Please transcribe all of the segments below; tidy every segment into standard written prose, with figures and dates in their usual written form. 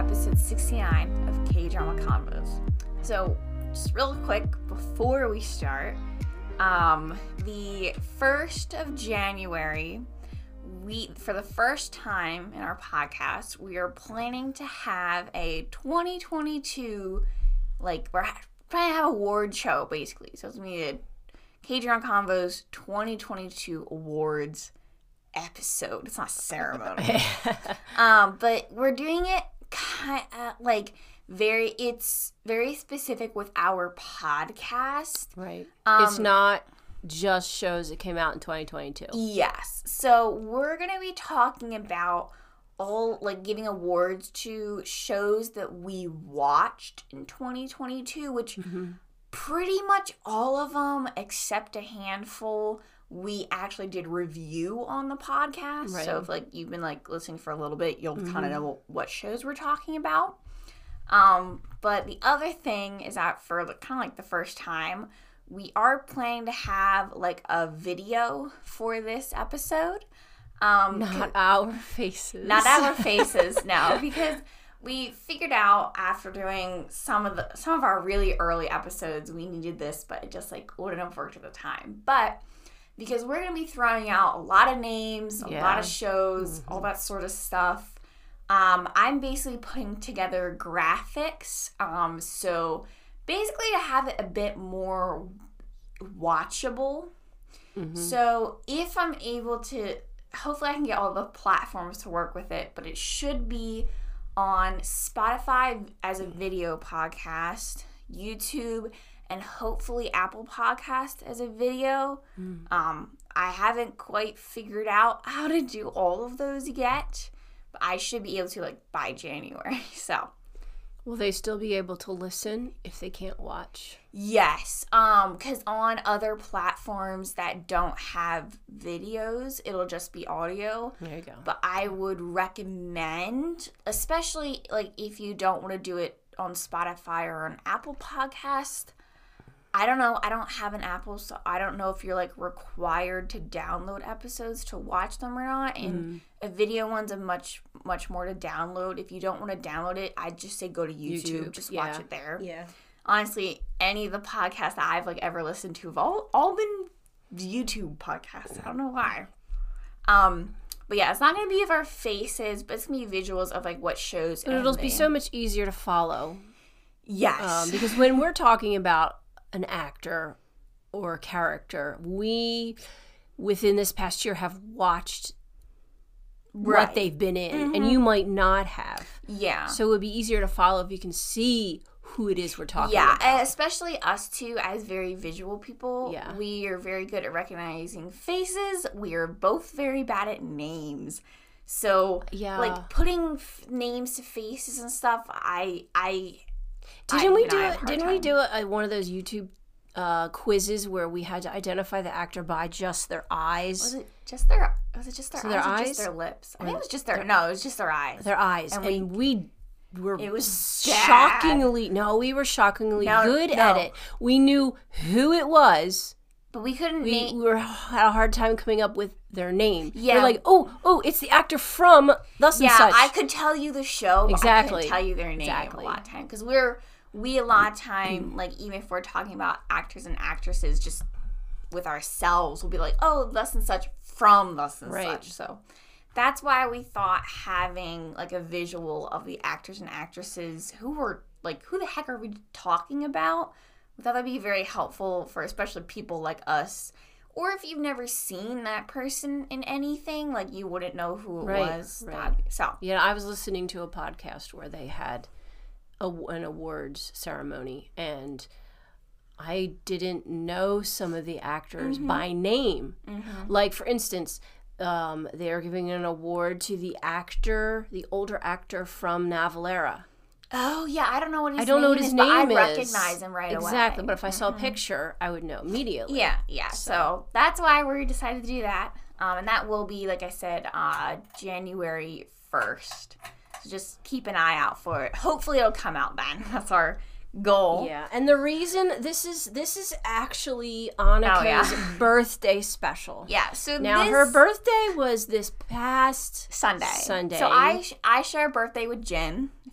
episode 69 of K-Drama Convos. So, just real quick before we start, the 1st of January, for the first time in our podcast, we are planning to have a 2022, we're trying to have an award show, basically. So it's going to be a K-Drama Convos 2022 Awards episode. It's not a ceremony. But we're doing it it's very specific with our podcast. Right. It's not just shows that came out in 2022. Yes. So we're going to be talking about giving awards to shows that we watched in 2022, which pretty much all of them, except a handful, we actually did review on the podcast. Right. So if you've been listening for a little bit, you'll kind of know what shows we're talking about. But the other thing is that for the first time, we are planning to have a video for this episode. Not our faces. Not our faces, no, because we figured out after doing some of our really early episodes, we needed this, but it just wouldn't have worked at the time. But because we're going to be throwing out a lot of names, a lot of shows, all that sort of stuff. I'm basically putting together graphics. So basically to have it a bit more watchable. So if I'm able to, hopefully I can get all the platforms to work with it, but it should be on Spotify as a video podcast, YouTube, and hopefully Apple Podcast as a video. I haven't quite figured out how to do all of those yet, but I should be able to by January. So, will they still be able to listen if they can't watch? Yes, because on other platforms that don't have videos, it'll just be audio. There you go. But I would recommend, especially if you don't want to do it on Spotify or on Apple Podcast. I don't know. I don't have an Apple, so I don't know if you're required to download episodes to watch them or not. And a video one's a much more to download. If you don't want to download it, I'd just say go to YouTube. Just watch it there. Yeah. Honestly, any of the podcasts that I've ever listened to have all been YouTube podcasts. I don't know why. But yeah, it's not going to be of our faces, but it's going to be visuals of what shows. But it'll be so much easier to follow. Yes. Because when we're talking about an actor or a character, we, within this past year, have watched what they've been in, and you might not have. Yeah. So it would be easier to follow if you can see who it is we're talking about. Yeah, especially us two as very visual people. Yeah. We are very good at recognizing faces. We are both very bad at names. So, putting names to faces and stuff, Didn't we do one of those YouTube quizzes where we had to identify the actor by just their eyes? Was it just their eyes? Just their lips? I think it was just their eyes. Their eyes. And we were shockingly good at it. We knew who it was, but we couldn't we had a hard time coming up with their name. Yeah. We're oh, it's the actor from thus and such. Yeah, I could tell you the show, but I couldn't tell you their name a lot of time. Because we a lot of time, even if we're talking about actors and actresses, just with ourselves, we'll be thus and such from thus and such. So that's why we thought having a visual of the actors and actresses who were who the heck are we talking about? We thought that'd be very helpful for especially people like us. Or if you've never seen that person in anything, you wouldn't know who it was. Right. Yeah, I was listening to a podcast where they had an awards ceremony, and I didn't know some of the actors by name. For instance, they are giving an award to the older actor from Navalera. Oh, yeah, I don't know what his name is. I don't know what his name is. But I recognize him right away. Exactly, but if I saw a picture, I would know immediately. Yeah. So that's why we decided to do that. And that will be, like I said, January 1st. So just keep an eye out for it. Hopefully it'll come out then. That's our goal. Yeah, and the reason this is actually Annika's birthday special. Yeah, so now her birthday was this past Sunday. So I share a birthday with Jen.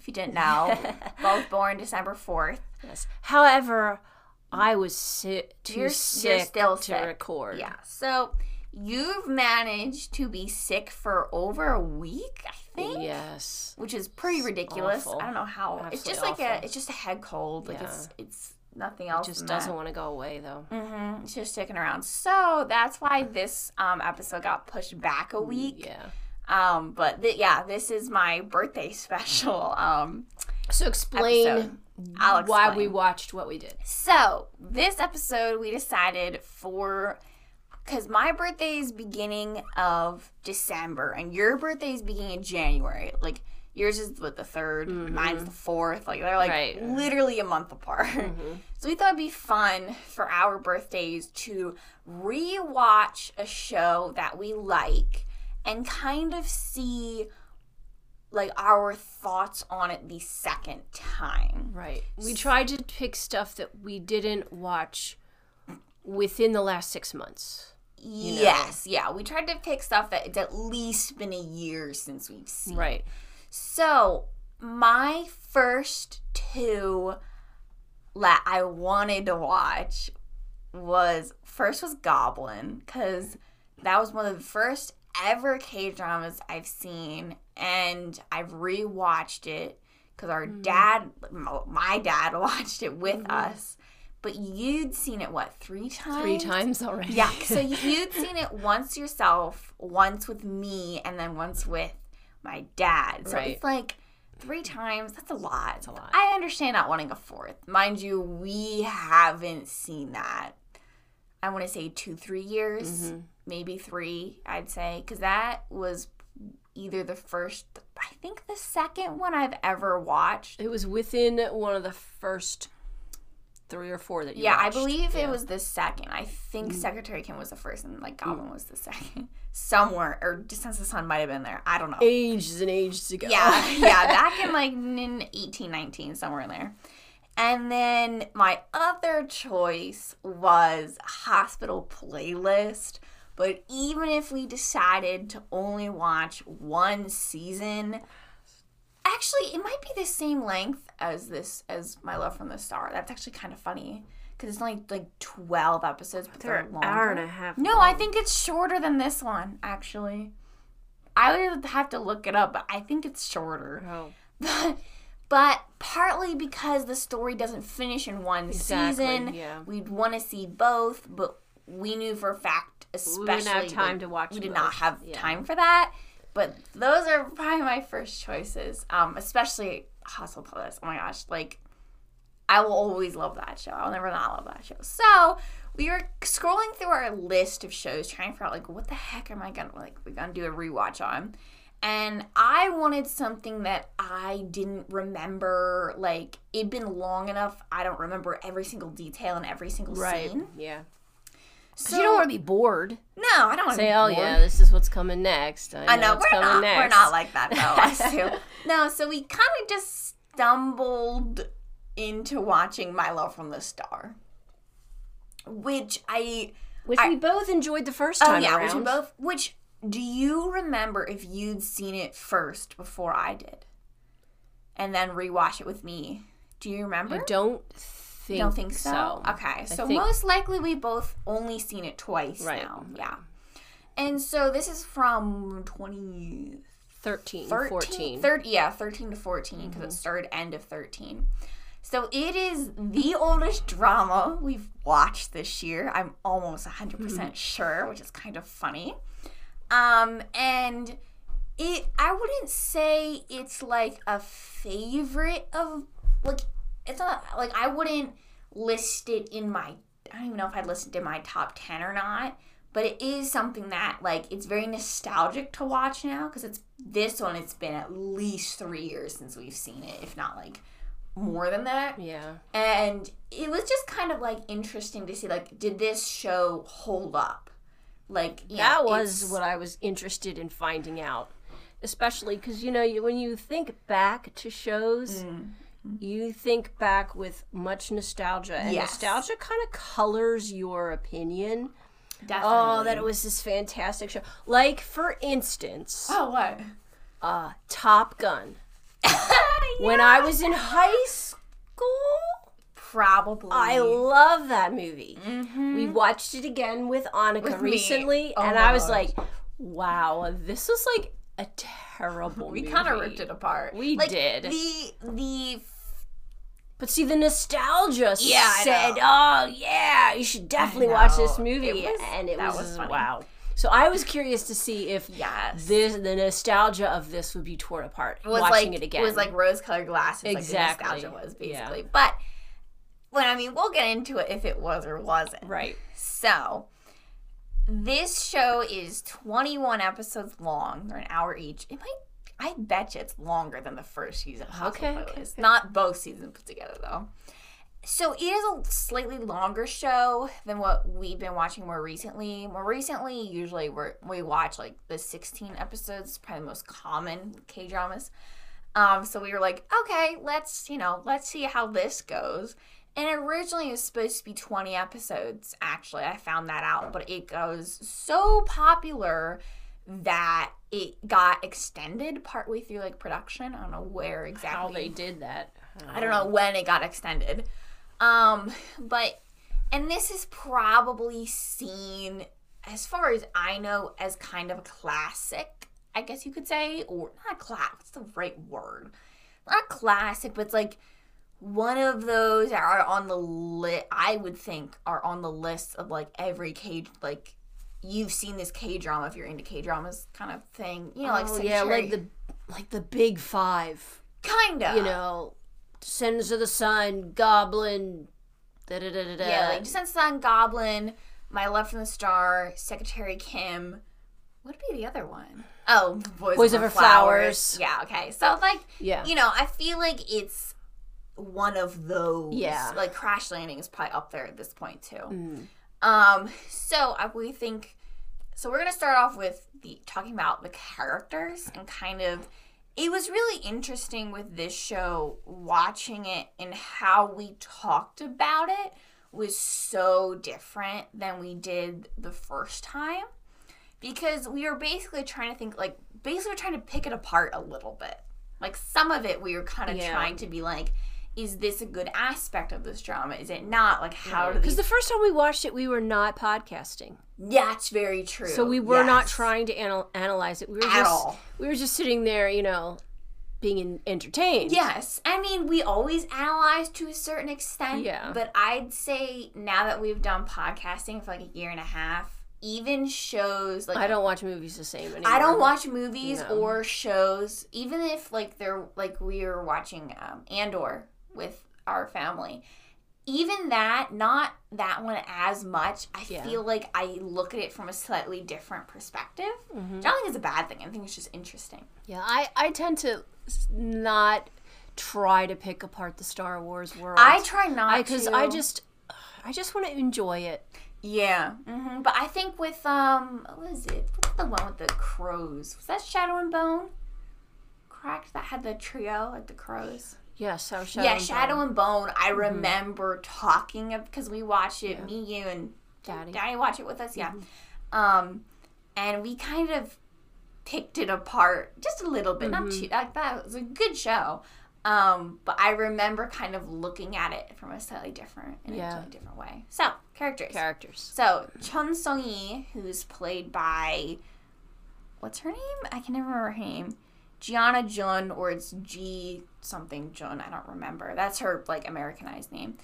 if you didn't know. Both born December 4th. Yes. However, I was too sick still to sick. record. Yeah. So you've managed to be sick for over a week, I think. Yes. Which is pretty ridiculous. Awful. I don't know how. Absolutely it's just like awful. it's just a head cold. Like Yeah. it's nothing else. It just than doesn't that. want to go away, though. Mm-hmm. It's just sticking around. So that's why this episode got pushed back a week. Yeah. But this is my birthday special. So explain Episode. I'll why explain. we watched what we did. So this episode we decided because my birthday is beginning of December and your birthday is beginning of January. Like yours is the 3rd, mine's the 4th. Like they're like literally a month apart. So we thought it'd be fun for our birthdays to rewatch a show that we like and kind of see like our thoughts on it the second time. Right. We tried to pick stuff that we didn't watch within the last 6 months. Yes, yeah. We tried to pick stuff that it's at least been a year since we've seen. Right. So my first two that I wanted to watch was Goblin, because that was one of the first ever K-dramas I've seen, and I've rewatched it because our my dad watched it with us, but you'd seen it, 3 times? 3 times already. Yeah, so you'd seen it once yourself, once with me, and then once with my dad. So it's like 3 times. That's a lot. It's a lot. I understand not wanting a 4th. Mind you, we haven't seen that. I want to say 2-3 years, maybe 3, I'd say, because that was either the first, I think the second one I've ever watched. It was within one of the first 3 or 4 that you watched. I believe it was the second. I think Secretary Kim was the first and like Goblin was the second. Somewhere, or Descent of the Sun might have been there. I don't know. Ages and ages ago. Yeah, back in like in 1819, somewhere in there. And then my other choice was Hospital Playlist. But even if we decided to only watch 1 season, actually, it might be the same length as My Love from the Star. That's actually kind of funny because it's only like 12 episodes, but they're longer. Hour and a half. No, I think it's shorter than this one, actually. I would have to look it up, but I think it's shorter. Oh. But partly because the story doesn't finish in one season, we'd want to see both, but we knew for a fact, especially we didn't have time to watch. We did not have time for that. But those are probably my first choices, especially Hospital Playlist. Oh my gosh, like I will always love that show. I'll never not love that show. So we were scrolling through our list of shows, trying to figure out like what the heck am I gonna we're gonna do a rewatch on. And I wanted something that I didn't remember, like, it'd been long enough, I don't remember every single detail and every single scene. Yeah. Because So you don't want to be bored. No, I don't want to say, be oh, bored. yeah, this is what's coming next. I know we're not. Next. We're not like that, though, us two. No, so we kind of just stumbled into watching My Love from the Star. Which we both enjoyed the first time around. Which do you remember if you'd seen it first before I did? And then rewatch it with me? Do you remember? I don't think so. Okay, so most likely we both only seen it twice now. Yeah. And so this is from 13 to 14. 13 to 14 because it started end of 13. So it is the oldest drama we've watched this year. I'm almost 100% sure, which is kind of funny. And I wouldn't say it's like a favorite of, like, it's not, like, I wouldn't list it in my, I don't even know if I'd list it in my top 10 or not, but it is something that, like, it's very nostalgic to watch now, because it's been at least 3 years since we've seen it, if not, like, more than that. Yeah. And it was just kind of, like, interesting to see, like, did this show hold up? Like, that was what I was interested in finding out, especially because, you know, when you think back to shows, you think back with much nostalgia, and nostalgia kind of colors your opinion. Definitely. Oh, that it was this fantastic show. Like, for instance, what? Top Gun. when I was in high school. Probably. I love that movie. We watched it again with Annika recently, and I was like, wow, this was like a terrible movie. We kind of ripped it apart. We did. The But see, the nostalgia I said, know. oh, yeah, you should definitely watch this movie. It was funny. Wow. So I was curious to see if the nostalgia of this would be torn apart watching it again. It was like rose-colored glasses, exactly. like the nostalgia was, basically. Yeah. But, we'll get into it if it was or wasn't. Right. So, this show is 21 episodes long. They're an hour each. I bet you it's longer than the first season. Okay. Not both seasons put together, though. So it is a slightly longer show than what we've been watching more recently. More recently, usually we watch like the 16 episodes, probably the most common K-dramas. So we were like, okay, let's see how this goes. And originally it was supposed to be 20 episodes, actually. I found that out. But it goes so popular that it got extended partway through like production. I don't know where exactly. How they did that. I don't know when it got extended. And this is probably seen, as far as I know, as kind of a classic, I guess you could say, or not what's the right word? Not classic, but it's like one of those that are on the list, I would think, are on the list of like every like, you've seen this K-drama if you're into K-dramas kind of thing. You know, like the big five. Kind of. You know, Descendants of the Sun, Goblin, da-da-da-da-da. Yeah, like Descendants of the Sun, Goblin, My Love from the Star, Secretary Kim. What would be the other one? Oh, Boys Over Flowers. Yeah, okay. So, like, I feel like it's one of those. Yeah. Like, Crash Landing is probably up there at this point, too. So we're going to start off with talking about the characters and kind of, it was really interesting with this show, watching it and how we talked about it was so different than we did the first time, because we were basically trying to think, like, trying to pick it apart a little bit. Like, some of it we were kind of trying to be like, is this a good aspect of this drama? Is it not? Like, how do because the first time we watched it, we were not podcasting. Yeah, that's very true. So we were not trying to analyze it. We were just sitting there, being entertained. Yes. I mean, we always analyze to a certain extent. Yeah. But I'd say now that we've done podcasting for like a year and a half, even shows like, I don't watch movies the same anymore. I don't watch movies or shows, even if like they're like we were watching Andor with our family. Even that, not that one as much. I feel like I look at it from a slightly different perspective. Mm-hmm. I don't think it's a bad thing. I think it's just interesting. Yeah, I tend to not try to pick apart the Star Wars world. I try not to. Because I just want to enjoy it. Yeah. Mm-hmm. But I think with, what is it? What's the one with the crows? Was that Shadow and Bone? Correct? That had the trio, like the crows. Yes, Shadow and Bone. I remember talking of, because we watched it, me, you, and Daddy watched it with us. Yeah, and we kind of picked it apart just a little bit. Not too like that. It was a good show, but I remember kind of looking at it from a slightly different way. So characters. So Chun Sung-yi, who's played by, what's her name? I can never remember her name. Gianna Jun, or it's G something Jun, I don't remember. That's her like Americanized name.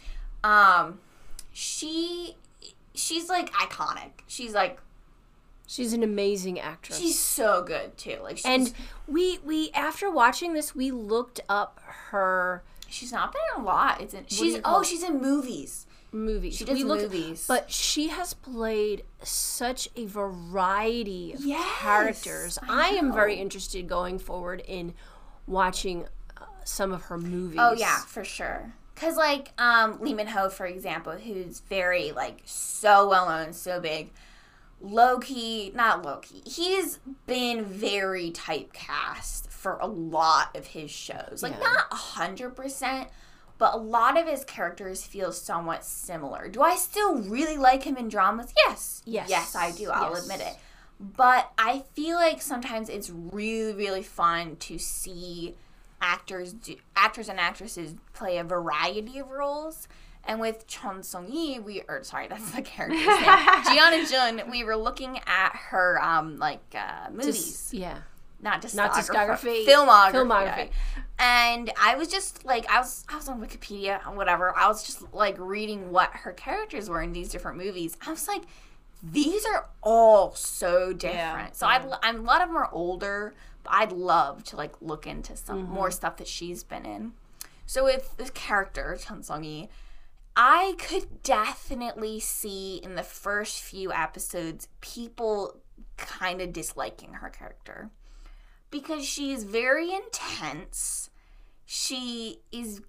She's like iconic. She's an amazing actress. She's so good too. Like, and we after watching this, we looked up her. She's not been in a lot. She's in movies. She does movies. But she has played such a variety of characters. I am very interested going forward in watching some of her movies. Oh, yeah, for sure. Because, like, Lee Min-ho, for example, who's very, like, so well-known, so big. Not low-key. He's been very typecast for a lot of his shows. Like, not 100%. But a lot of his characters feel somewhat similar. Do I still really like him in dramas? Yes. Yes, I do. I'll admit it. But I feel like sometimes it's really, really fun to see actors and actresses play a variety of roles. And with Chon Sung-yi, that's the character's name. Gianna Jun, we were looking at her, movies. Not discography. Filmography. Yeah. And I was just, I was on Wikipedia, whatever. I was just, reading what her characters were in these different movies. I was like, these are all so different. Yeah. So a lot of them are older, but I'd love to, look into some more stuff that she's been in. So with this character, Chon Sung-yi, I could definitely see in the first few episodes people kind of disliking her character. Because she is very intense. She is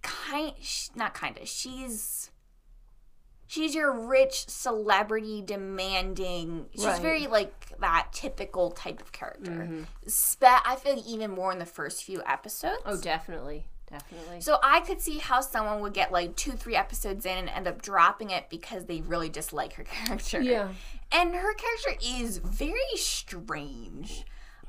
she's your rich celebrity demanding. She's very that typical type of character. I feel like even more in the first few episodes. Oh, definitely. So I could see how someone would get 2-3 episodes in and end up dropping it because they really dislike her character. Yeah. And her character is very strange.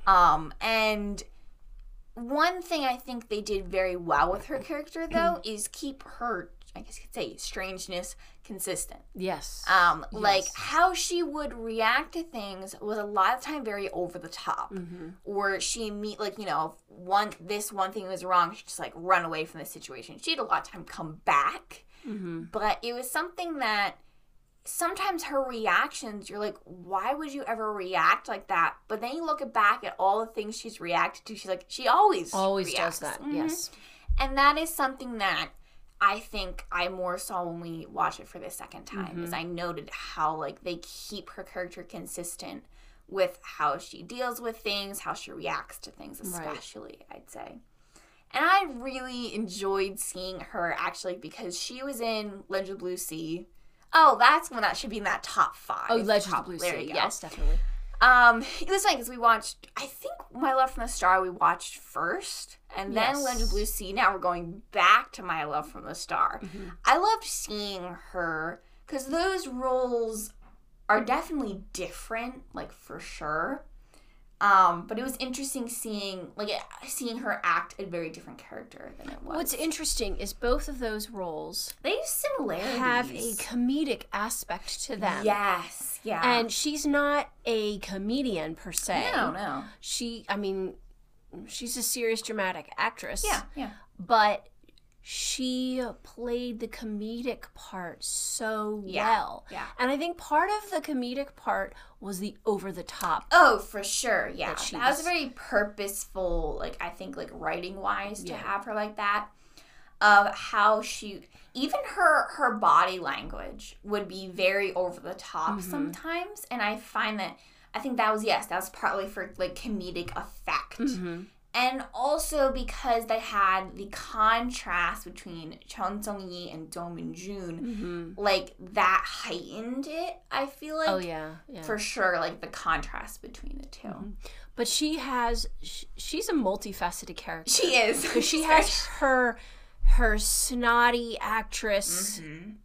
And one thing I think they did very well with her character, though, is keep her, I guess you could say, strangeness consistent. Yes. How she would react to things was a lot of the time very over the top. Or she one thing was wrong, she'd just run away from the situation. She'd a lot of time come back. But it was something that sometimes her reactions, you're like, why would you ever react like that? But then you look back at all the things she's reacted to, she always reacts. Does that. Yes. And that is something that I think I more saw when we watched it for the second time, is I noted how they keep her character consistent with how she deals with things, how she reacts to things, especially, I'd say. And I really enjoyed seeing her, actually, because she was in Legend of Blue Sea. Oh, that's one that should be in that top 5. Oh, Legend of Blue Sea. Yes, definitely. It was funny because we watched, I think My Love from the Star we watched first, and then Legend of Blue Sea. Now we're going back to My Love from the Star. I loved seeing her because those roles are definitely different, for sure. But it was interesting seeing her act a very different character than it was. What's interesting is both of those roles they have similarities. Have a comedic aspect to them. Yes, yeah. And she's not a comedian per se. No. She's a serious dramatic actress. Yeah. But she played the comedic part so well. Yeah. And I think part of the comedic part was the over-the-top. Oh, for sure, yeah. That was very purposeful, I think, writing-wise to have her like that. Of how even her body language would be very over-the-top sometimes. And I think that was partly for, comedic effect. And also because they had the contrast between Chon Sung-yi and Do Min-jun, that heightened it, I feel like. Oh, yeah. For sure, the contrast between the two. But she's a multifaceted character. She is. Because she has her snotty actress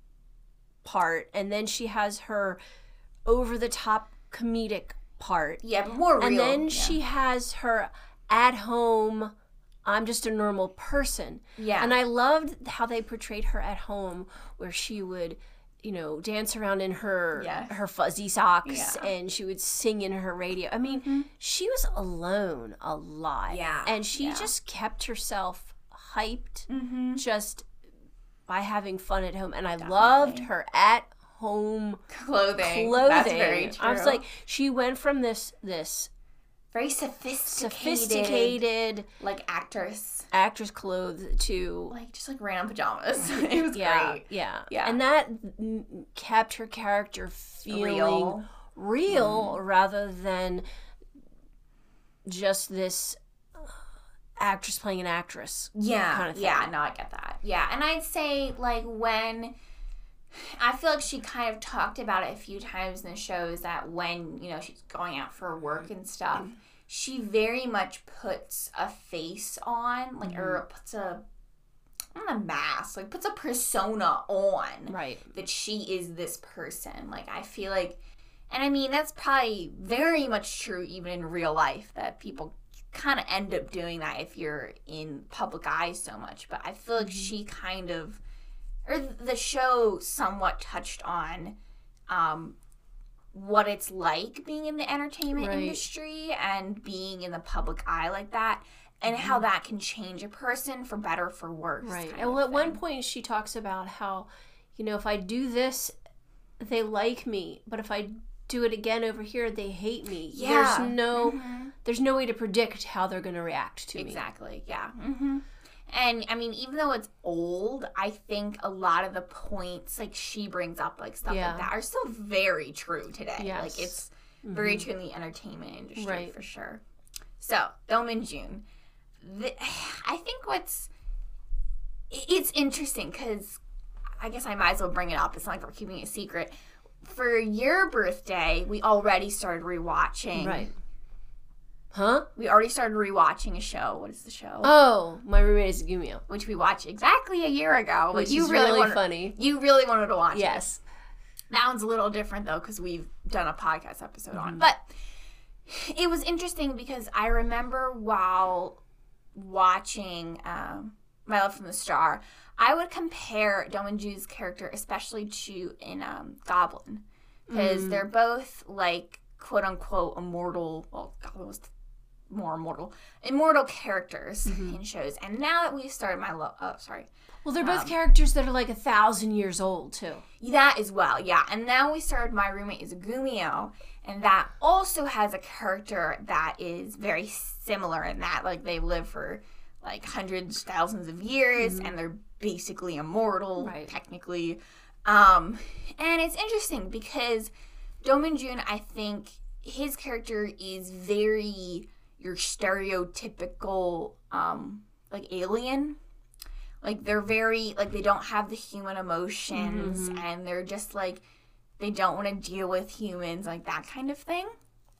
part, and then she has her over-the-top comedic part. Yeah, but more real. And then she has her at home, I'm just a normal person. Yeah. And I loved how they portrayed her at home, where she would, dance around in her fuzzy socks, and she would sing in her radio. I mean, she was alone a lot. Yeah. And she just kept herself hyped just by having fun at home. And I loved her at home clothing. That's very true. I was like, she went from this very sophisticated actress clothes to just random pajamas. It was great. Yeah. And that kept her character feeling real rather than just this actress playing an actress kind of thing. Yeah, no, I get that. Yeah, and I'd say when I feel like she kind of talked about it a few times in the shows that when, she's going out for work and stuff, she very much puts a face on, or puts a mask, puts a persona on. Right. That she is this person. I feel like, and I mean, that's probably very much true even in real life, that people kind of end up doing that if you're in public eye so much. But I feel like she kind of, or the show somewhat touched on what it's like being in the entertainment industry and being in the public eye like that, and how that can change a person for better or for worse. Right. And at one point she talks about how, you know, if I do this, they like me, but if I do it again over here, they hate me. Yeah. There's no way to predict how they're going to react to me. Exactly. Yeah. And I mean, even though it's old, I think a lot of the points like she brings up, like stuff like that, are still very true today. Yes. Like it's very true in the entertainment industry for sure. So Do Min-jun, I think it's interesting because I guess I might as well bring it up. It's not like we're keeping it a secret. For your birthday, we already started rewatching. Right. Huh? We already started rewatching a show. What is the show? Oh, My Roommate is a Gumiho. Which we watched exactly a year ago. Which is really funny. You really wanted to watch it. Yes. That one's a little different, though, because we've done a podcast episode on it. But it was interesting because I remember while watching My Love from the Star, I would compare Do Min-jun's character especially to in Goblin. Because they're both, like, quote-unquote immortal. Well, Goblin was more immortal characters in shows. And now that we've started Well, they're both characters that are like 1,000 years old too. That as well, yeah. And now we started My Roommate is a Gumiho, and that also has a character that is very similar in that, like, they live for like hundreds, thousands of years, and they're basically immortal, technically. And it's interesting because Do Min-jun, I think his character is very your stereotypical, like, alien. Like, they're very, like, they don't have the human emotions, and they're just, like, they don't want to deal with humans, like, that kind of thing.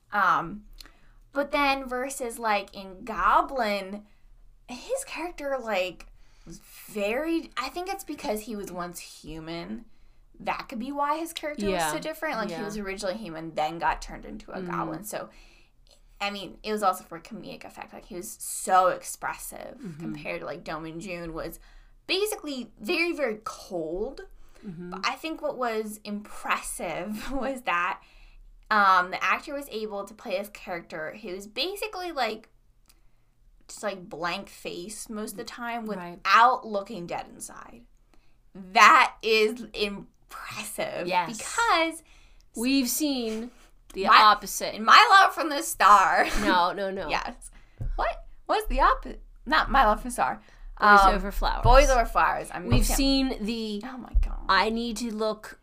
But then versus, like, in Goblin, his character, like, was very, I think it's because he was once human. That could be why his character was so different. Like, he was originally human, then got turned into a goblin. So, I mean, it was also for comedic effect. Like, he was so expressive compared to, like, Do Min-jun was basically very, very cold. But I think what was impressive was that the actor was able to play his character who was basically, like, just, like, blank face most of the time without looking dead inside. That is impressive. Yes. Because we've seen the opposite. In My Love from the Star. No. Yes. What? What's the opposite? Not My Love from the Star. Boys Over Flowers. Boys Over Flowers. We've seen the. Oh my god. I need to look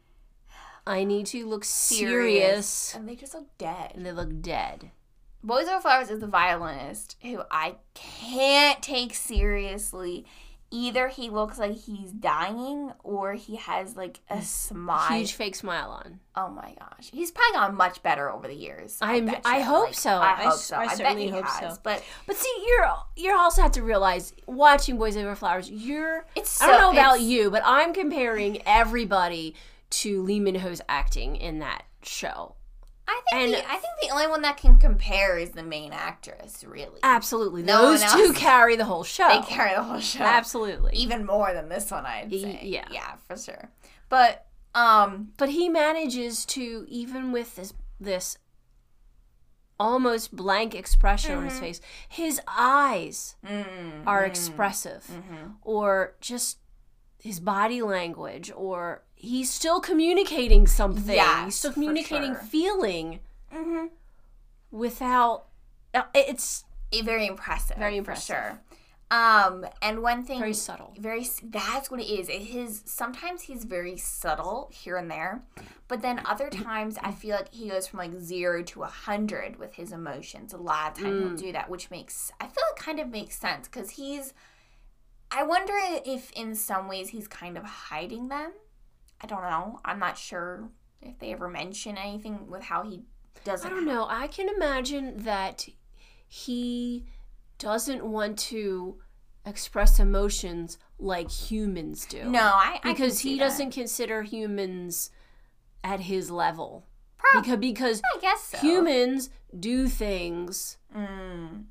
serious. And they just look dead. And they look dead. Boys Over Flowers is the violinist who I can't take seriously. Either he looks like he's dying or he has, like, a smile. Huge fake smile on. Oh my gosh. He's probably gotten much better over the years. I hope so. I hope so. I certainly hope so. But see, you also have to realize, watching Boys Over Flowers, I don't know about you, but I'm comparing everybody to Lee Min-ho's acting in that show. I think the only one that can compare is the main actress, really. Absolutely. Those two carry the whole show. They carry the whole show. Absolutely. Even more than this one, I'd say. Yeah. Yeah, for sure. But he manages to, even with this almost blank expression on his face, his eyes are expressive. Or just his body language, or he's still communicating something. Yes, he's still communicating feeling without. It's very impressive. Very impressive. For sure. And one thing, very subtle. That's what it is. Sometimes he's very subtle here and there, but then other times I feel like he goes from, like, 0 to 100 with his emotions. A lot of times he'll do that, which I feel it kind of makes sense because I wonder if in some ways he's kind of hiding them. I don't know. I'm not sure if they ever mention anything with how he doesn't. I don't know. I can imagine that he doesn't want to express emotions like humans do. No, because he doesn't consider humans at his level. Probably. Because I guess so. Humans do things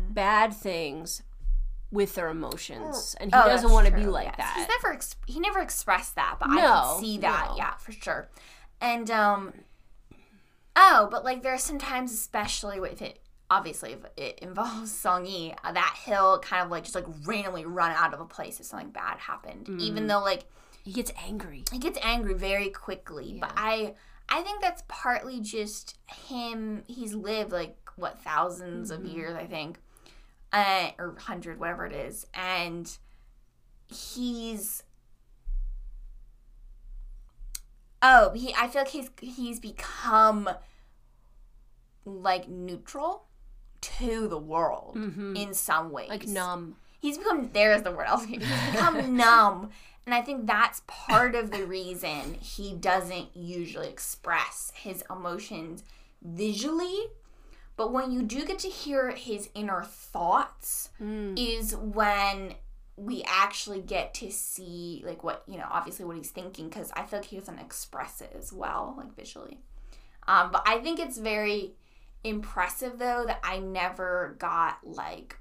bad things with their emotions, and he doesn't want to be like that. He never expressed that, but I can see that, yeah, for sure. And but like there are some times, especially with it, obviously if it involves Song-yi, that he'll kind of like just like randomly run out of a place if something bad happened, even though like he gets angry. He gets angry very quickly, but I think that's partly just him. He's lived like thousands of years, I think. Or 100, whatever it is, and I feel like he's become like neutral to the world in some ways, like numb. He's become, there's the word else. He's become numb, and I think that's part of the reason he doesn't usually express his emotions visually. But when you do get to hear his inner thoughts is when we actually get to see, like, what, obviously what he's thinking, because I feel like he doesn't express it as well, like, visually. But I think it's very impressive, though, that I never got, like,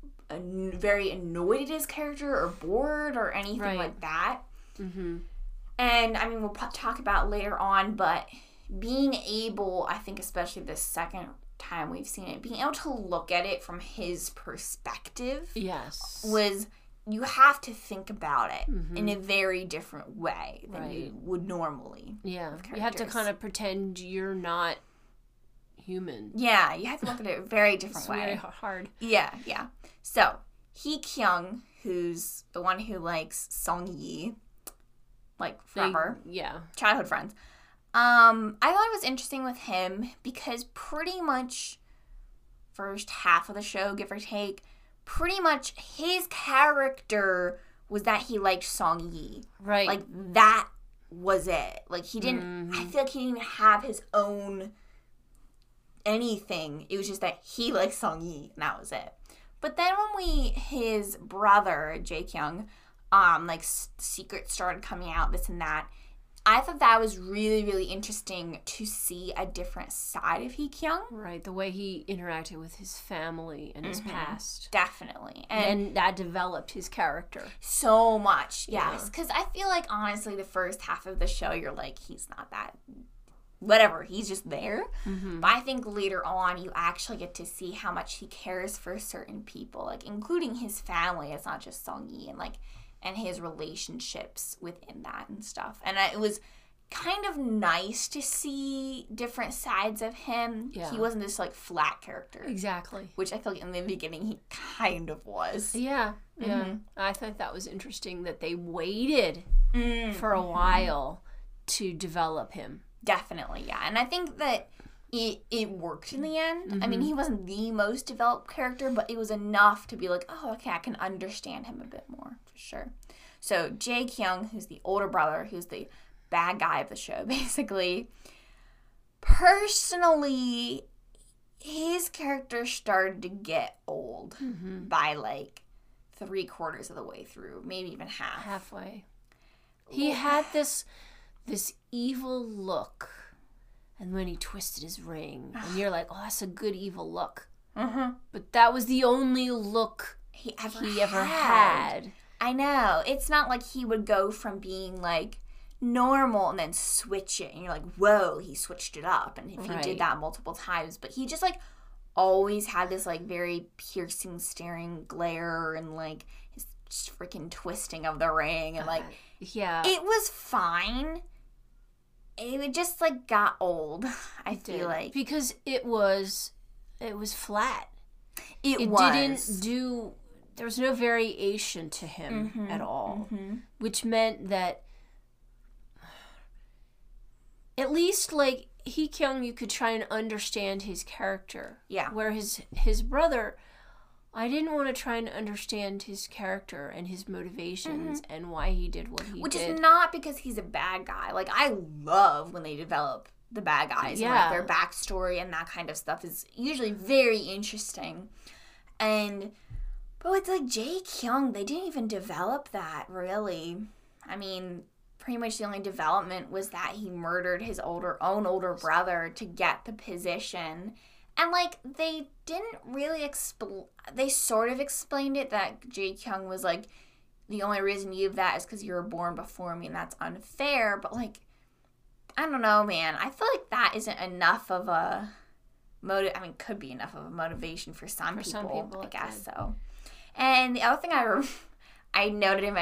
very annoyed at his character or bored or anything like that. Mm-hmm. And, I mean, we'll talk about later on, but being able, I think especially this second time we've seen it, being able to look at it from his perspective was, you have to think about it in a very different way than you would normally. Yeah, you have to kind of pretend you're not human. Yeah, you have to look at it a very different way. It's very hard. Yeah. So, Hee Kyung, who's the one who likes Song-yi, like forever. Childhood friends. I thought it was interesting with him because pretty much first half of the show, give or take, pretty much his character was that he liked Song-yi. Right. Like, that was it. Like, he didn't, I feel like he didn't even have his own anything. It was just that he liked Song-yi, and that was it. But then when his brother, Jae-kyung, like, secrets started coming out, this and that, I thought that was really, really interesting to see a different side of Hee Kyung. Right, the way he interacted with his family and his past. Definitely. And that developed his character. So much, yes. Because I feel like, honestly, the first half of the show, you're like, he's not that, whatever, he's just there. But I think later on, you actually get to see how much he cares for certain people, like, including his family. It's not just Song-yi, and his relationships within that and stuff. And it was kind of nice to see different sides of him. Yeah. He wasn't this, like, flat character. Exactly. Which I feel like in the beginning he kind of was. Yeah. I thought that was interesting that they waited for a while to develop him. Definitely, yeah. And I think that it worked in the end. I mean, he wasn't the most developed character, but it was enough to be like, oh, okay, I can understand him a bit more, for sure. So, Jae-kyung, who's the older brother, who's the bad guy of the show, basically, personally, his character started to get old by, like, 3/4 of the way through, maybe even half. Halfway. He had this evil look. And when he twisted his ring, and you're like, oh, that's a good evil look. But that was the only look he ever had. I know. It's not like he would go from being, like, normal and then switch it. And you're like, whoa, he switched it up. And if he did that multiple times. But he just, like, always had this, like, very piercing, staring glare and, like, his freaking twisting of the ring. And, like, it was fine. It just, like, got old, I feel like. Because it was flat. It didn't do, there was no variation to him at all. Which meant that, at least, like, Hee Kyung, you could try and understand his character. Yeah. Where his brother, I didn't want to try and understand his character and his motivations and why he did what he did. Which is not because he's a bad guy. Like, I love when they develop the bad guys. Yeah. And, like, their backstory and that kind of stuff is usually very interesting. But with, like, Jae-kyung, they didn't even develop that, really. I mean, pretty much the only development was that he murdered his own older brother to get the position. And, like, they didn't really they sort of explained it that Jae Kyung was, like, the only reason you have that is because you were born before me and that's unfair. But, like, I don't know, man. I feel like that isn't enough of a could be enough of a motivation for some people, I guess so. And the other thing I noted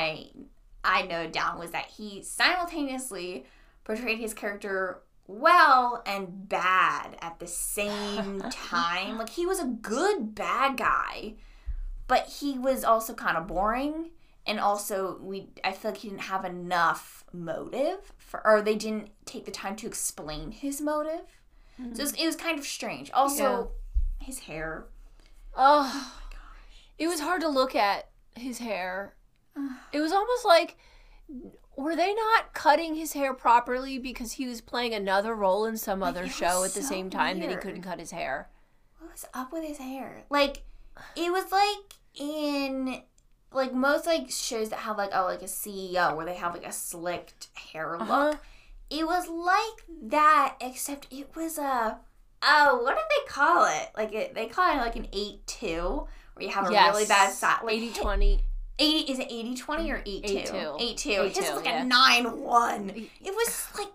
down was that he simultaneously portrayed his character well and bad at the same time. Like, he was a good bad guy, but he was also kind of boring. And also, I feel like he didn't have enough motive, or they didn't take the time to explain his motive. Mm-hmm. So it was kind of strange. Also, his hair. Oh my gosh. It was hard to look at his hair. It was almost like, were they not cutting his hair properly because he was playing another role in some other show at the same time that he couldn't cut his hair? What was up with his hair? Like, it was like in, like, most, like, shows that have, like, a CEO where they have, like, a slicked hair look. It was like that, except it was what do they call it? Like, they call it, like, an 8-2, where you have a really bad side. Like, 80-20. 80, is it 80-20 or 8-2? 8-2. 8-2. His was like a 9-1. It was like,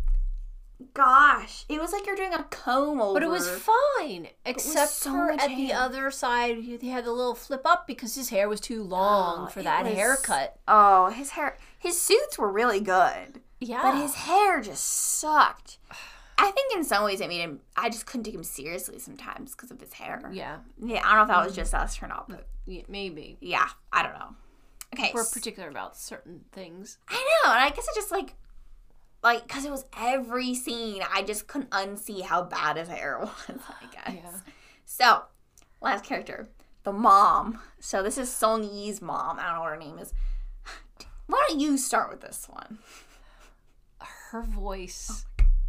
gosh, it was like you're doing a comb over. But it was fine, except for at the other side, he had the little flip up because his hair was too long for that haircut. Oh, his suits were really good. Yeah. But his hair just sucked. I think in some ways it made him, I just couldn't take him seriously sometimes because of his hair. Yeah. Yeah, I don't know if that was just us or not, but. Yeah, maybe. Yeah, I don't know. Okay. We're particular about certain things. I know, and I guess it just like, because it was every scene, I just couldn't unsee how bad his hair was, I guess. Yeah. So, last character, the mom. So this is Song Yi's mom. I don't know what her name is. Why don't you start with this one? Her voice.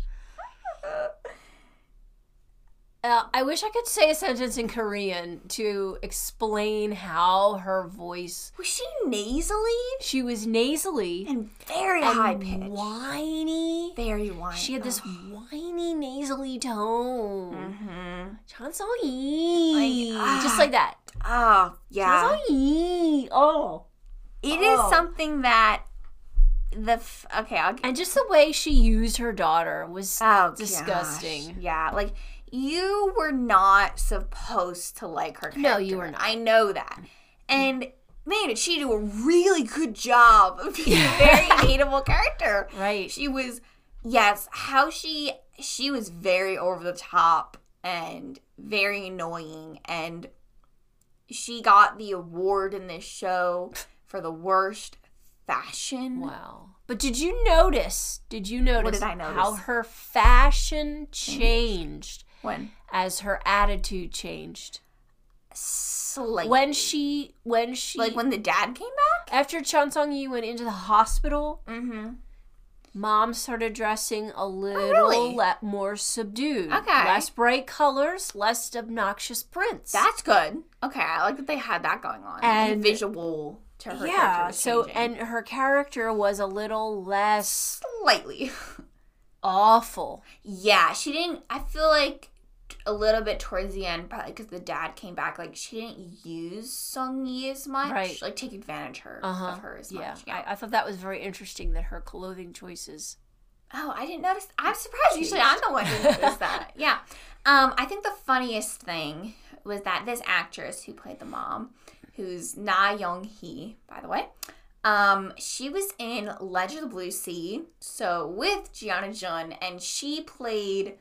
I wish I could say a sentence in Korean to explain how her voice... Was she nasally? She was nasally. And very high-pitched. Whiny. Very whiny. She had this whiny, nasally tone. Mm-hmm. Chan Song-yi. Just like that. Oh, yeah. Chan Song-yi. Oh. It is something that... And just the way she used her daughter was disgusting. Gosh. Yeah, like... You were not supposed to like her character. No, you were not. I know that. And, man, did she do a really good job of being a very hateable character. Right. She was, she was very over the top and very annoying. And she got the award in this show for the worst fashion. Wow. But did you notice What did I notice? How her fashion changed? When? As her attitude changed. Slightly. When she like when the dad came back? After Chan Song-yi went into the hospital, mm-hmm. Mom started dressing a little more subdued. Okay. Less bright colors, less obnoxious prints. That's good. Okay, I like that they had that going on. And visual to her character was changing. And her character was a little less... Slightly. Awful. Yeah, she didn't... I feel like a little bit towards the end, probably because the dad came back, like, she didn't use Song Yi as much. Right. Like, take advantage of her as much. Yeah. I thought that was very interesting, that her clothing choices... Oh, I didn't notice. I'm surprised. Usually I'm the one who noticed that. Yeah. I think the funniest thing was that this actress who played the mom, who's Na Young-hee, by the way, she was in Legend of the Blue Sea, so with Gianna Jun, and she played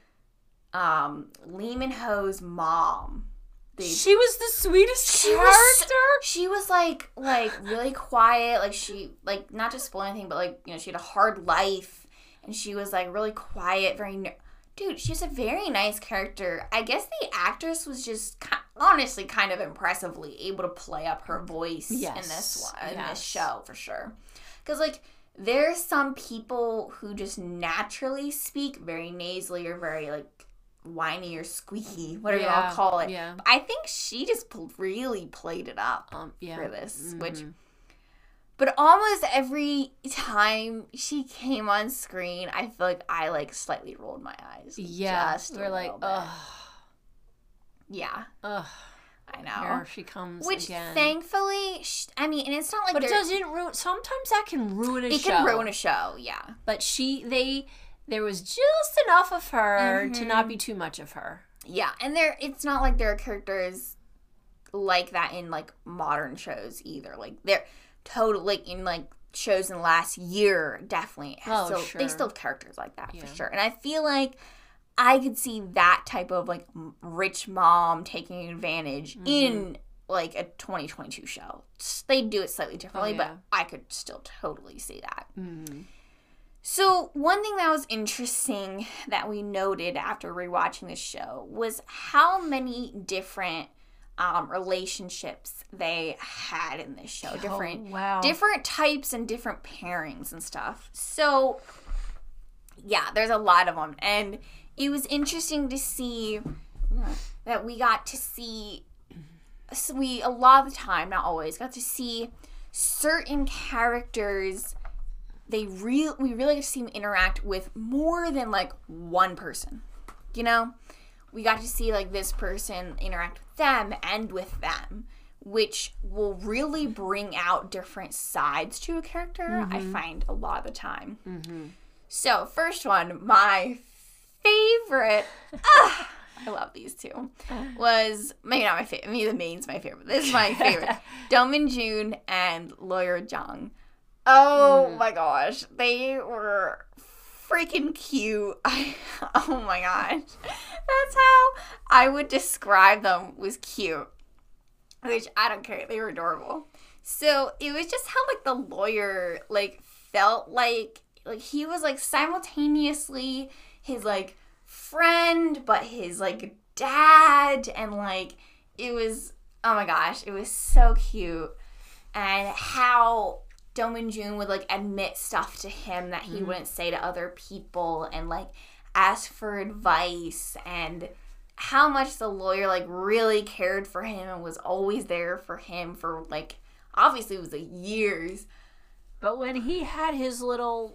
Lee Min-ho's mom. She was the sweetest character. She was like really quiet, like she, like, not to spoil anything, but like, you know, she had a hard life, and she was like really quiet, dude, she's a very nice character. I guess the actress was just honestly kind of impressively able to play up her voice in this show for sure. Because like there's some people who just naturally speak very nasally or very like whiny or squeaky, whatever I'll call it. Yeah. But I think she just really played it up for this, which. But almost every time she came on screen, I feel like I like slightly rolled my eyes. Yeah, just we're like, ugh. Yeah. Ugh. I know. Here she comes Which, again. thankfully, I mean, and it's not like But it doesn't ruin... Sometimes that can ruin a show. It can ruin a show, yeah. But there was just enough of her to not be too much of her. Yeah, and it's not like there are characters like that in, like, modern shows either. Like, they're totally, like, in, like, shows in the last year, definitely. Sure. They still have characters like that, for sure. And I feel like I could see that type of, like, rich mom taking advantage in, like, a 2022 show. They do it slightly differently, but I could still totally see that. Mm-hmm. So, one thing that was interesting that we noted after rewatching this show was how many different relationships they had in this show. Different types and different pairings and stuff. So, yeah, there's a lot of them. And it was interesting to see that we got to see, a lot of the time, not always, got to see certain characters. We really get to see them interact with more than, like, one person. You know? We got to see, like, this person interact with them and with them, which will really bring out different sides to a character, I find, a lot of the time. Mm-hmm. So, first one, my favorite, I love these two, was, maybe not my favorite, maybe the main's my favorite, this is my favorite, Dong Min-jun and Lawyer Jung. Oh my gosh, they were freaking cute. Oh my gosh. That's how I would describe them, was cute. Which, I don't care, they were adorable. So, it was just how, like, the lawyer, like, felt like he was, like, simultaneously his, like, friend, but his, like, dad, and, like, it was, oh my gosh, it was so cute. And how Dong Min-jun would, like, admit stuff to him that he wouldn't say to other people, and, like, ask for advice, and how much the lawyer, like, really cared for him and was always there for him for, like, obviously it was, like, years. But when he had his little,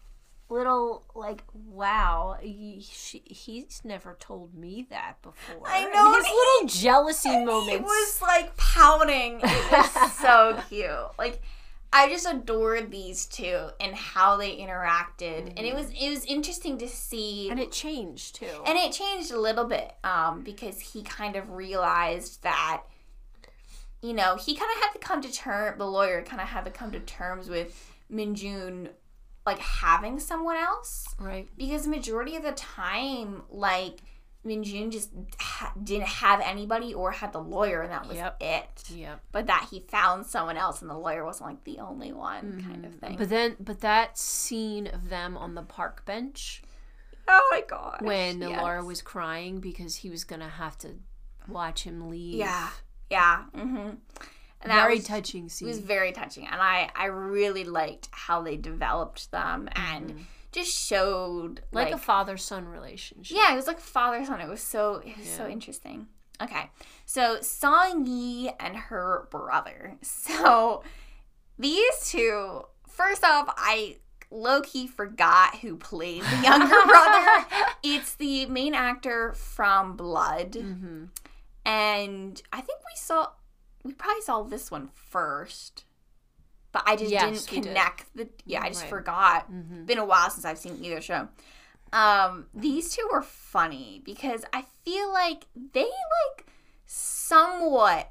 like, wow, he's never told me that before. I know. And his little jealousy moments. He was, like, pouting. It was so cute. Like, I just adored these two and how they interacted. And it was interesting to see. And it changed, too. And it changed a little bit because he kind of realized that, you know, he kind of had to come to terms, the lawyer kind of had to come to terms with Min-jun, like, having someone else. Right. Because majority of the time, like, Min-jun just didn't have anybody or had the lawyer, and that was it. Yep. But that he found someone else, and the lawyer wasn't, like, the only one, kind of thing. But that scene of them on the park bench. Oh my gosh. When Laura was crying because he was going to have to watch him leave. Yeah. Yeah. Mm-hmm. And very touching scene. It was very touching. And I really liked how they developed them and just showed like a father-son relationship. Yeah, it was like father-son. It was so interesting. Okay. So Song-yi and her brother. So these two, first off, I low-key forgot who played the younger brother. It's the main actor from Blood. Mm-hmm. And I think we probably saw this one first. But I just didn't connect I just forgot. Mm-hmm. Been a while since I've seen either show. These two were funny because I feel like they like somewhat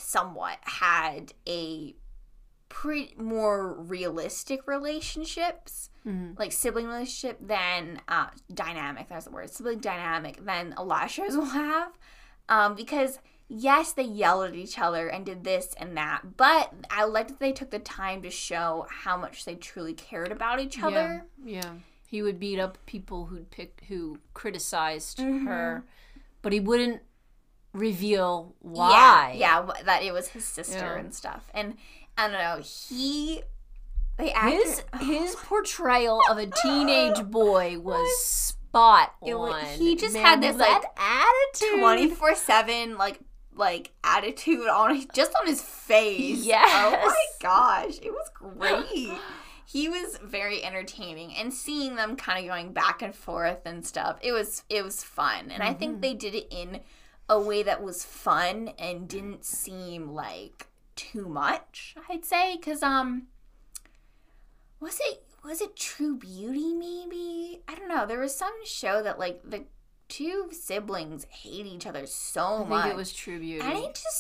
had a pretty more realistic relationships, like sibling relationship than dynamic. That's the word. Sibling dynamic than a lot of shows will have, because. Yes, they yelled at each other and did this and that, but I liked that they took the time to show how much they truly cared about each other. Yeah. He would beat up people who criticized her, but he wouldn't reveal why. Yeah, that it was his sister and stuff. And I don't know, his portrayal of a teenage boy was spot on. He just had this like attitude, 24/7 like attitude on his face. Yes. Oh my gosh, it was great. He was very entertaining, and seeing them kind of going back and forth and stuff, it was fun. And I think they did it in a way that was fun and didn't seem like too much, I'd say. Because, was it True Beauty, maybe? I don't know. There was some show that, like, the two siblings hate each other so much. I think it was True Beauty. And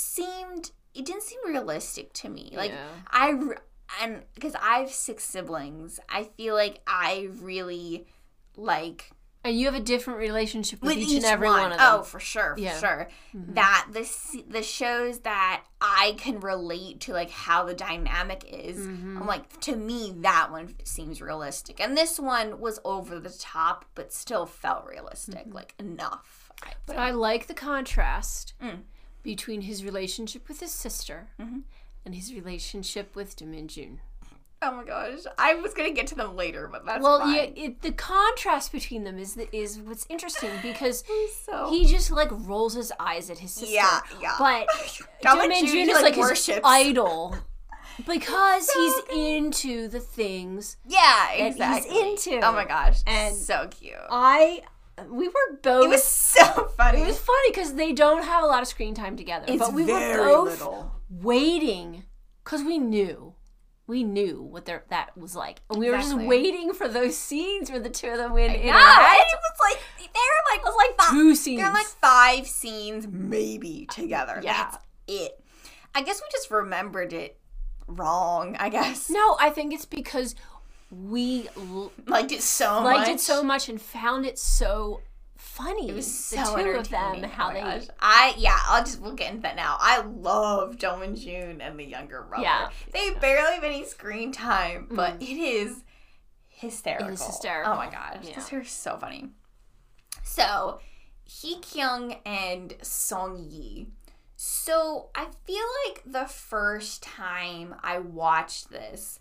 it didn't seem realistic to me. Like, Yeah. and because I have 6 siblings, I feel like I really, like... And you have a different relationship with each and every one of them. Oh, for sure, Yeah. Mm-hmm. That the shows that I can relate to, like, how the dynamic is, I'm like, to me, that one seems realistic. And this one was over the top, but still felt realistic, like, enough. But I like the contrast between his relationship with his sister and his relationship with Do Min-jun. Oh my gosh, I was gonna get to them later, but that's fine. Yeah, the contrast between them is what's interesting because So- he just like rolls his eyes at his sister. Yeah. But Do Do Min-jun Min-jun, is like his worships. idol because he's into the things Yeah, that exactly. he's into. Oh my gosh, And so cute. We were both. It was so funny. It was funny because they don't have a lot of screen time together. It's but we very were both little. waiting because we knew what that was like. And we were just Exactly. waiting for those scenes where the two of them would No, interact. it was like it was like 2 scenes. There were like 5 scenes maybe together. Yeah. That's it. I guess we just remembered it wrong. I guess No, I think it's because we liked it so much. liked it so much and found it so funny. It was so the two of them, entertaining. how Oh they. my gosh. We'll get into that now. I love Do Min-jun and the younger brother. Yeah. They barely have any screen time, but it is hysterical. It is hysterical. Oh my gosh. Yeah. This is so funny. So, Hee Kyung and Song Yi. So, I feel like the first time I watched this,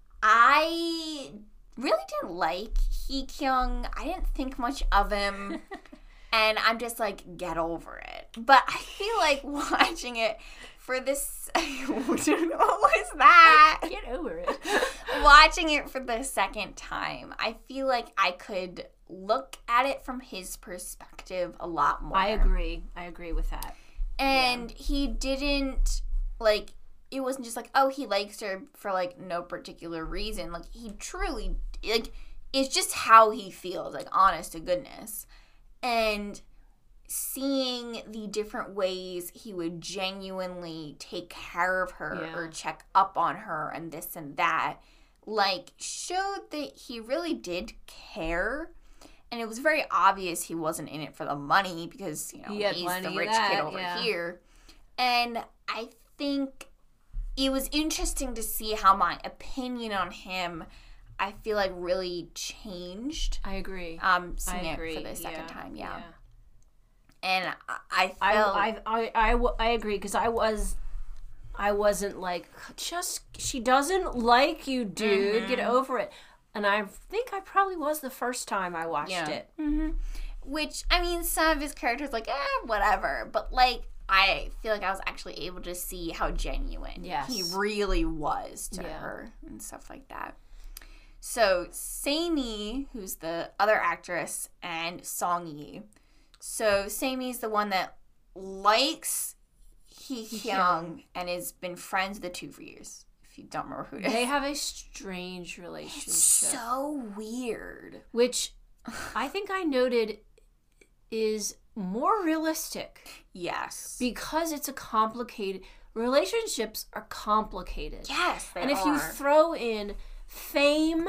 I really didn't like Hee Kyung. I didn't think much of him. And I'm just like, get over it. But I feel like watching it for this... what was that? Get over it. Watching it for the second time, I feel like I could look at it from his perspective a lot more. I agree with that. And he didn't, like, it wasn't just like, oh, he likes her for, like, no particular reason. Like, he truly, like, it's just how he feels, like, honest to goodness. And seeing the different ways he would genuinely take care of her or check up on her and this and that, like, showed that he really did care. And it was very obvious he wasn't in it for the money because, you know, he's the rich kid over here. And I think it was interesting to see how my opinion on him, I feel like, really changed. I agree. Seeing it for the second time, yeah. And I felt... I agree because I wasn't like, she doesn't like you, dude. Get over it. And I think I probably was the first time I watched it. Mm-hmm. Which, I mean, some of his characters, like, whatever. But, like, I feel like I was actually able to see how genuine he really was to her and stuff like that. So, Saimi, who's the other actress, and Song Yi. So, Saimi's the one that likes Hee Kyung and has been friends with the two for years. If you don't remember who it is. They have a strange relationship. It's so weird. Which I think I noted is more realistic. Yes. Because it's a complicated... Relationships are complicated. Yes, they are. And if you throw in fame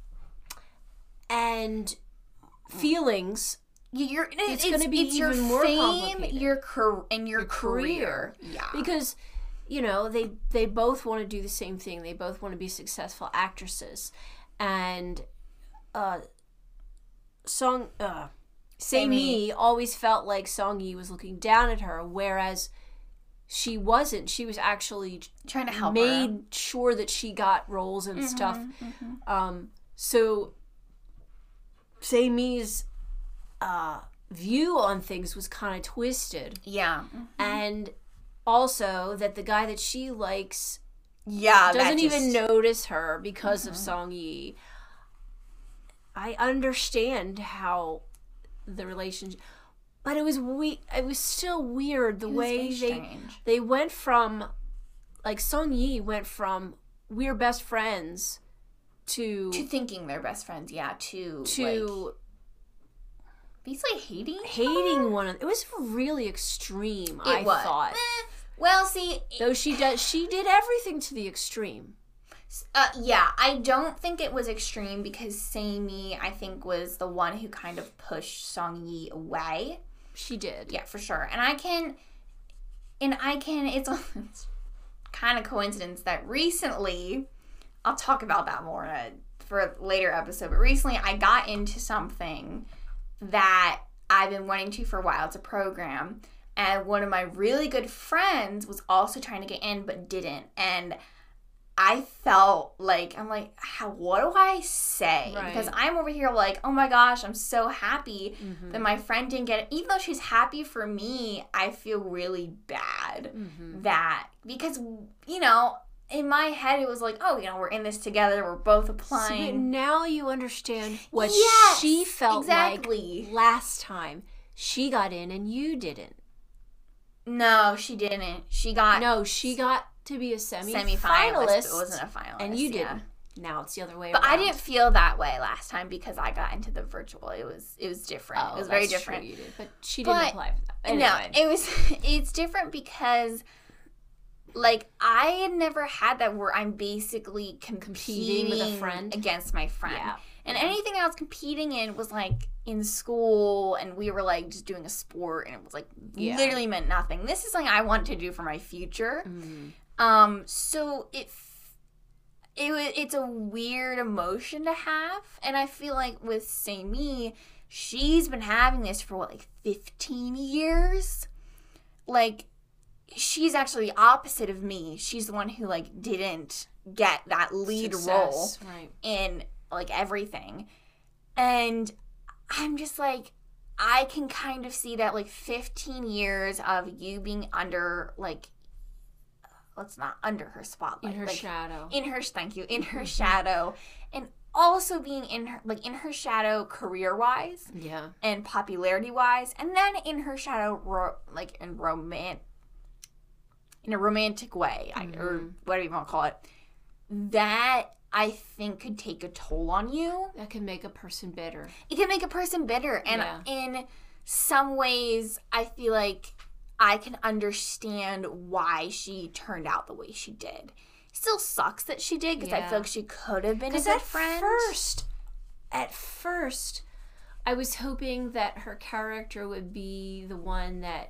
and feelings... it's going to be even more complicated. Your career. Yeah. Because, you know, they both want to do the same thing. They both want to be successful actresses. And Saimi always felt like Song Yi was looking down at her, whereas she wasn't. She was actually trying to help made sure that she got roles and stuff. So Saimi's view on things was kind of twisted. Yeah. And also that the guy that she likes doesn't even notice her because of Song Yi. I understand how the relationship... But it was it was still weird the way strange. they went from, like, Song Yi went from we're best friends to thinking they're best friends, to like, basically hating one another. It was really extreme. I thought. Well, see, though she did everything to the extreme. I don't think it was extreme because Sammy, I think, was the one who kind of pushed Song Yi away. She did. Yeah, for sure. And it's kind of coincidence that recently, I'll talk about that more for a later episode, but recently I got into something that I've been wanting to for a while. It's a program, and one of my really good friends was also trying to get in but didn't, and I felt like, what do I say? Right. Because I'm over here like, oh my gosh, I'm so happy that my friend didn't get it. Even though she's happy for me, I feel really bad because, in my head it was like, oh, we're in this together, we're both applying. So now you understand what she felt like last time. She got in and you didn't. No, she didn't. She got to be a semi-finalist, but it wasn't a finalist. And you didn't. Now it's the other way around. But I didn't feel that way last time because I got into the virtual. It was different. It was very different. True, you did. But she didn't apply for that. Anyway. No, it's different because, like, I had never had that where I'm basically competing with a friend against my friend. Yeah. And anything I was competing in was like in school, and we were like just doing a sport, and it was like literally meant nothing. This is something I want to do for my future. So it's a weird emotion to have, and I feel like with Sammy, she's been having this for 15 years. Like, she's actually the opposite of me. She's the one who didn't get that lead role in everything, and I'm just like, I can kind of see that 15 years of you being under let's not under her spotlight, in her shadow, in her shadow, and also being in her shadow career wise, and popularity wise, and then in her shadow in a romantic way, or whatever you want to call it, that I think could take a toll on you. That can make a person bitter. It can make a person bitter. And in some ways, I feel like I can understand why she turned out the way she did. Still sucks that she did, because I feel like she could have been a good friend. At first, I was hoping that her character would be the one that,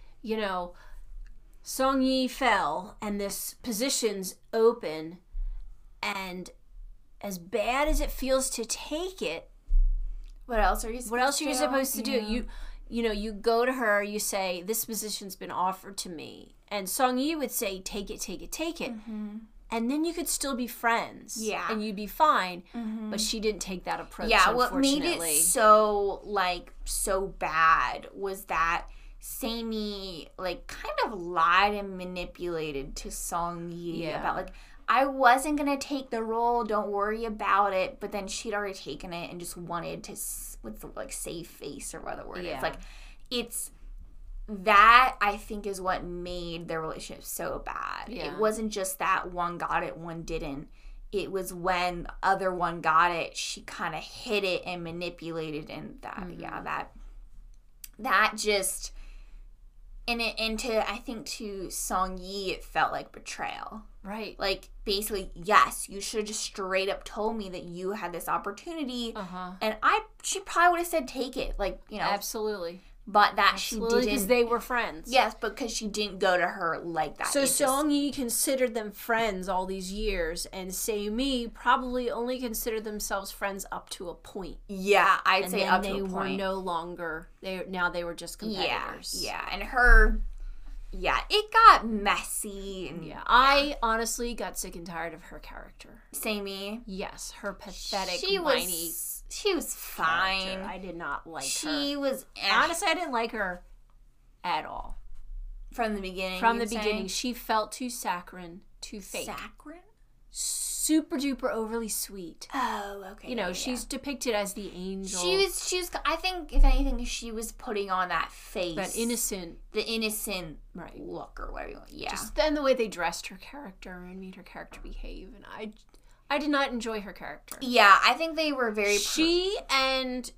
Song Yi fell and this position's open, and as bad as it feels to take it, what else are you supposed to do? You go to her, you say, this position's been offered to me, and Song Yi would say, take it, take it, take it. And then you could still be friends. Yeah. And you'd be fine. But she didn't take that approach, what made it so bad was that Sammy, kind of lied and manipulated to Song Yi about, I wasn't going to take the role, don't worry about it. But then she'd already taken it and just wanted to, save face or whatever word is. It's that, I think, is what made their relationship so bad. Yeah. It wasn't just that one got it, one didn't. It was when the other one got it, she kind of hid it and manipulated, and that, that just... And to Song Yi, it felt like betrayal. Right. Basically, yes, you should have just straight up told me that you had this opportunity. And she probably would have said, take it. Absolutely. But that she didn't. Because they were friends. Yes, because she didn't go to her like that. So Song Yi considered them friends all these years, and Sammy probably only considered themselves friends up to a point. Yeah, I'd say up to a point. And they were no longer, they were just competitors. Yeah, and her, it got messy. And, I honestly got sick and tired of her character. Sammy? Yes, her pathetic, whiny... She was fine. Character. I did not like her. She was... Honestly, I didn't like her at all. From the beginning? From the beginning. She felt too saccharine, too fake. Saccharine? super duper overly sweet. Oh, okay. You know, she's depicted as the angel. She was. I think, if anything, she was putting on that face, that innocent look, or whatever you want. Yeah. Just then the way they dressed her character and made her character behave, and I did not enjoy her character. Yeah, I think they were very. She and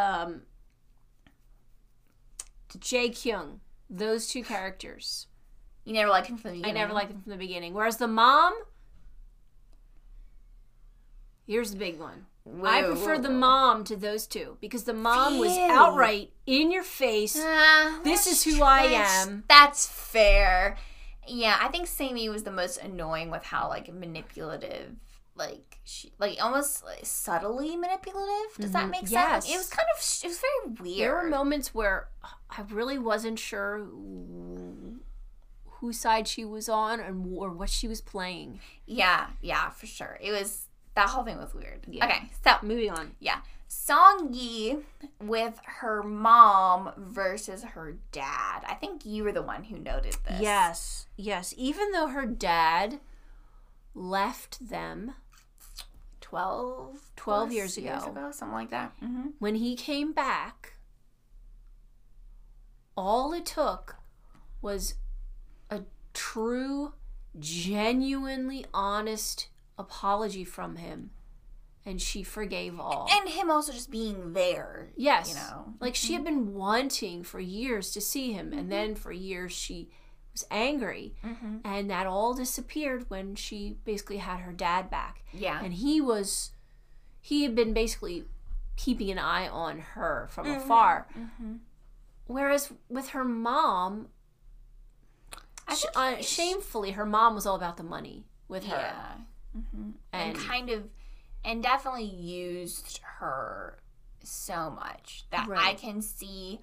Jae Kyung, those two characters. You never liked him from the beginning. I never liked him from the beginning. Whereas the mom, here's the big one. I prefer the mom to those two because the mom was outright in your face. This is who I am. That's fair. Yeah, I think Sammy was the most annoying with how manipulative, she almost subtly manipulative. Does that make sense? Yes. It was very weird. There were moments where I really wasn't sure whose side she was on or what she was playing. Yeah, for sure. That whole thing was weird. Yeah. Okay, so moving on. Yeah. Song Yi with her mom versus her dad. I think you were the one who noted this. Yes. Even though her dad left them 12 years ago, something like that. Mm-hmm. When he came back, all it took was a true, genuinely honest apology from him, and she forgave all. And him also just being there. Yes. She had been wanting for years to see him, and then for years she was angry, and that all disappeared when she basically had her dad back. Yeah. And he had been basically keeping an eye on her from afar. Whereas with her mom, shamefully, her mom was all about the money with her. Yeah. And definitely used her so much that I can see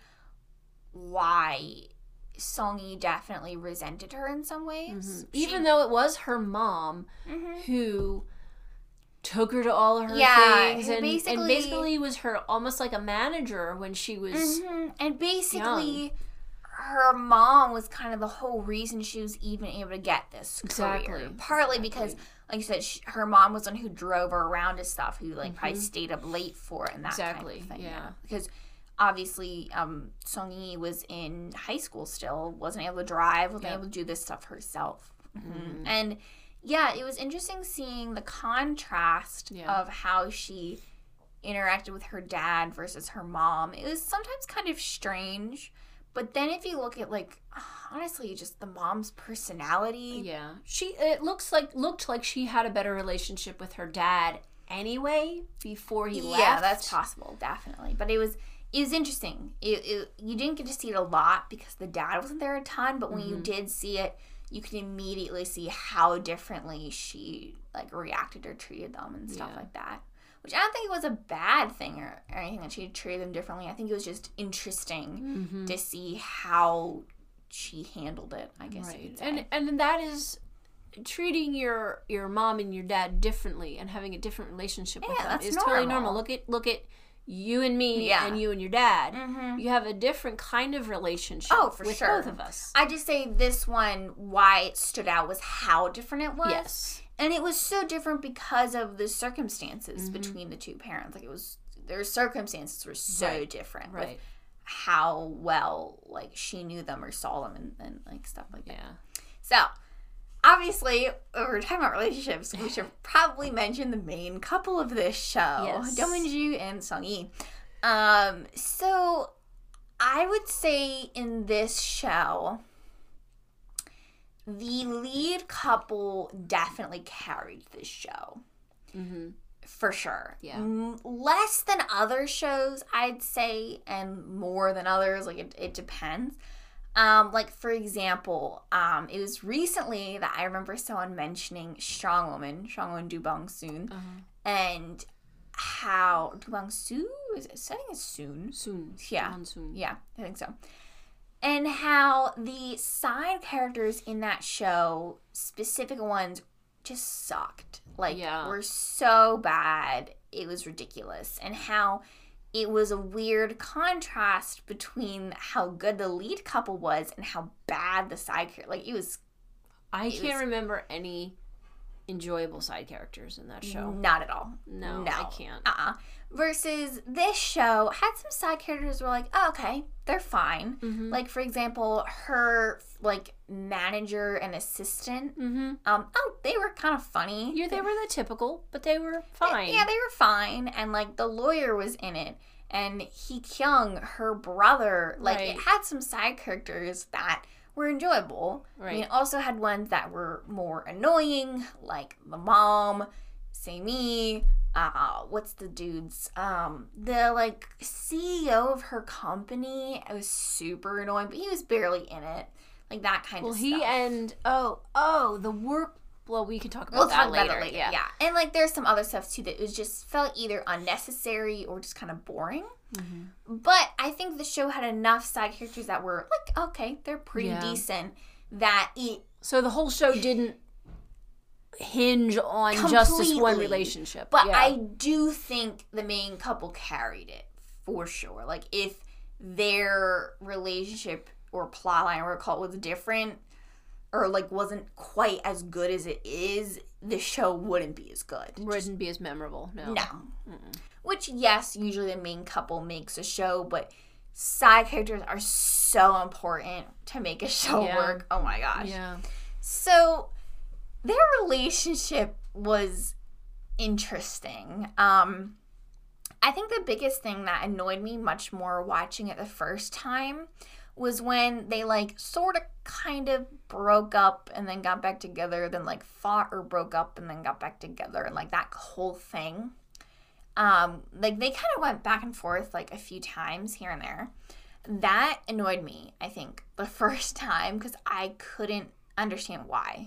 why Song-yi definitely resented her in some ways. Even though it was her mom who took her to all of her things and basically was her almost like a manager when she was and basically young. Her mom was kind of the whole reason she was even able to get this career. Partly because, like you said, her mom was the one who drove her around to stuff, who probably stayed up late for it and that kind of thing. Yeah. Because obviously Song-yi was in high school still, wasn't able to drive, wasn't able to do this stuff herself. And yeah, it was interesting seeing the contrast of how she interacted with her dad versus her mom. It was sometimes kind of strange. But then if you look at, honestly, just the mom's personality. Yeah. It looked like she had a better relationship with her dad anyway before he left. Yeah, that's possible, definitely. But it was interesting. You didn't get to see it a lot because the dad wasn't there a ton, but when you did see it, you could immediately see how differently she, reacted or treated them and stuff like that. Which I don't think it was a bad thing or anything that she treated them differently. I think it was just interesting to see how she handled it, I guess you could say. And that is treating your mom and your dad differently and having a different relationship with them is totally normal. Look at you and me and you and your dad. You have a different kind of relationship with both of us. I just say this one, why it stood out was how different it was. Yes. And it was so different because of the circumstances between the two parents. Their circumstances were so different with how well, she knew them or saw them and stuff like that. Yeah. So, obviously, when we're talking about relationships, we should probably mention the main couple of this show, Do Min-ju and Song-yi. So, I would say in this show, the lead couple definitely carried this show. For sure. Yeah. Less than other shows, I'd say, and more than others. It depends. For example, it was recently that I remember someone mentioning Strong Woman Do Bong-soon, and how Do Bong-soon is it? I think it's soon. Yeah. Yeah, I think so. And how the side characters in that show, specific ones, just sucked. Were so bad. It was ridiculous. And how it was a weird contrast between how good the lead couple was and how bad the side character. It was... I can't remember any enjoyable side characters in that show. Not at all. No. I can't. Versus this show had some side characters who were like, oh, okay, they're fine. Mm-hmm. Like, for example, her, like, manager and assistant. Mm-hmm. They were kind of funny. Yeah, they were the typical, but they were fine. Yeah, they were fine. And, like, the lawyer was in it. And Hee Kyung, her brother, like, Right. it had some side characters that were enjoyable. Right. I mean, it also had ones that were more annoying, like the mom, Samee, what's the dude's, the, like, CEO of her company. It was super annoying, but he was barely in it. Like, that kind of stuff. Well, he and, the work, well, we can talk about that later. Yeah. And, like, there's some other stuff, too, that was just felt either unnecessary or just kind of boring. Mm-hmm. But I think the show had enough side characters that were, like, okay, they're pretty decent, that it... So the whole show didn't hinge on just this one relationship. But I do think the main couple carried it, for sure. Like, if their relationship or plotline, or call it, was different, or, like, wasn't quite as good as it is, the show wouldn't be as good. Wouldn't be as memorable, no. No. Mm-mm. Which, yes, usually the main couple makes a show, but side characters are so important to make a show work. Oh, my gosh. Yeah. So, their relationship was interesting. I think the biggest thing that annoyed me much more watching it the first time was when they, like, sort of kind of broke up and then got back together, then, like, fought or broke up and then got back together, and, like, that whole thing. Like, they kind of went back and forth, like, a few times here and there. That annoyed me, I think, the first time, because I couldn't understand why.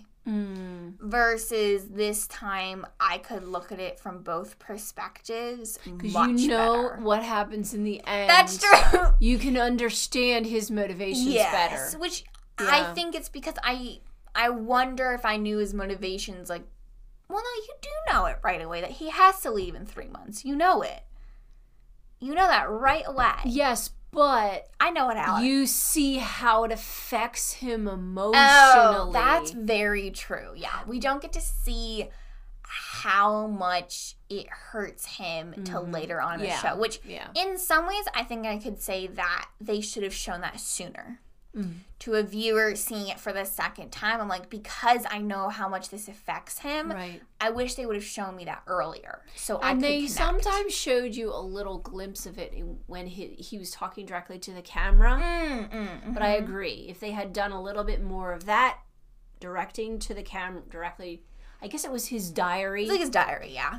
Versus this time, I could look at it from both perspectives much you know better. What happens in the end. That's true. You can understand his motivations better. Which I think it's because I wonder if I knew his motivations, like, well, no, you do know it right away, that he has to leave in 3 months. You know it. You know that right away. Yes, but I know it, Alex. You see how it affects him emotionally. Oh, that's very true. Yeah, we don't get to see how much it hurts him till later on in the show. Which, in some ways, I think I could say that they should have shown that sooner. To a viewer seeing it for the second time, I'm like, because I know how much this affects him, I wish they would have shown me that earlier, so I could connect. And they sometimes showed you a little glimpse of it when he was talking directly to the camera. But I agree, if they had done a little bit more of that, directing to the camera directly, I guess it was his diary. It's like his diary, yeah.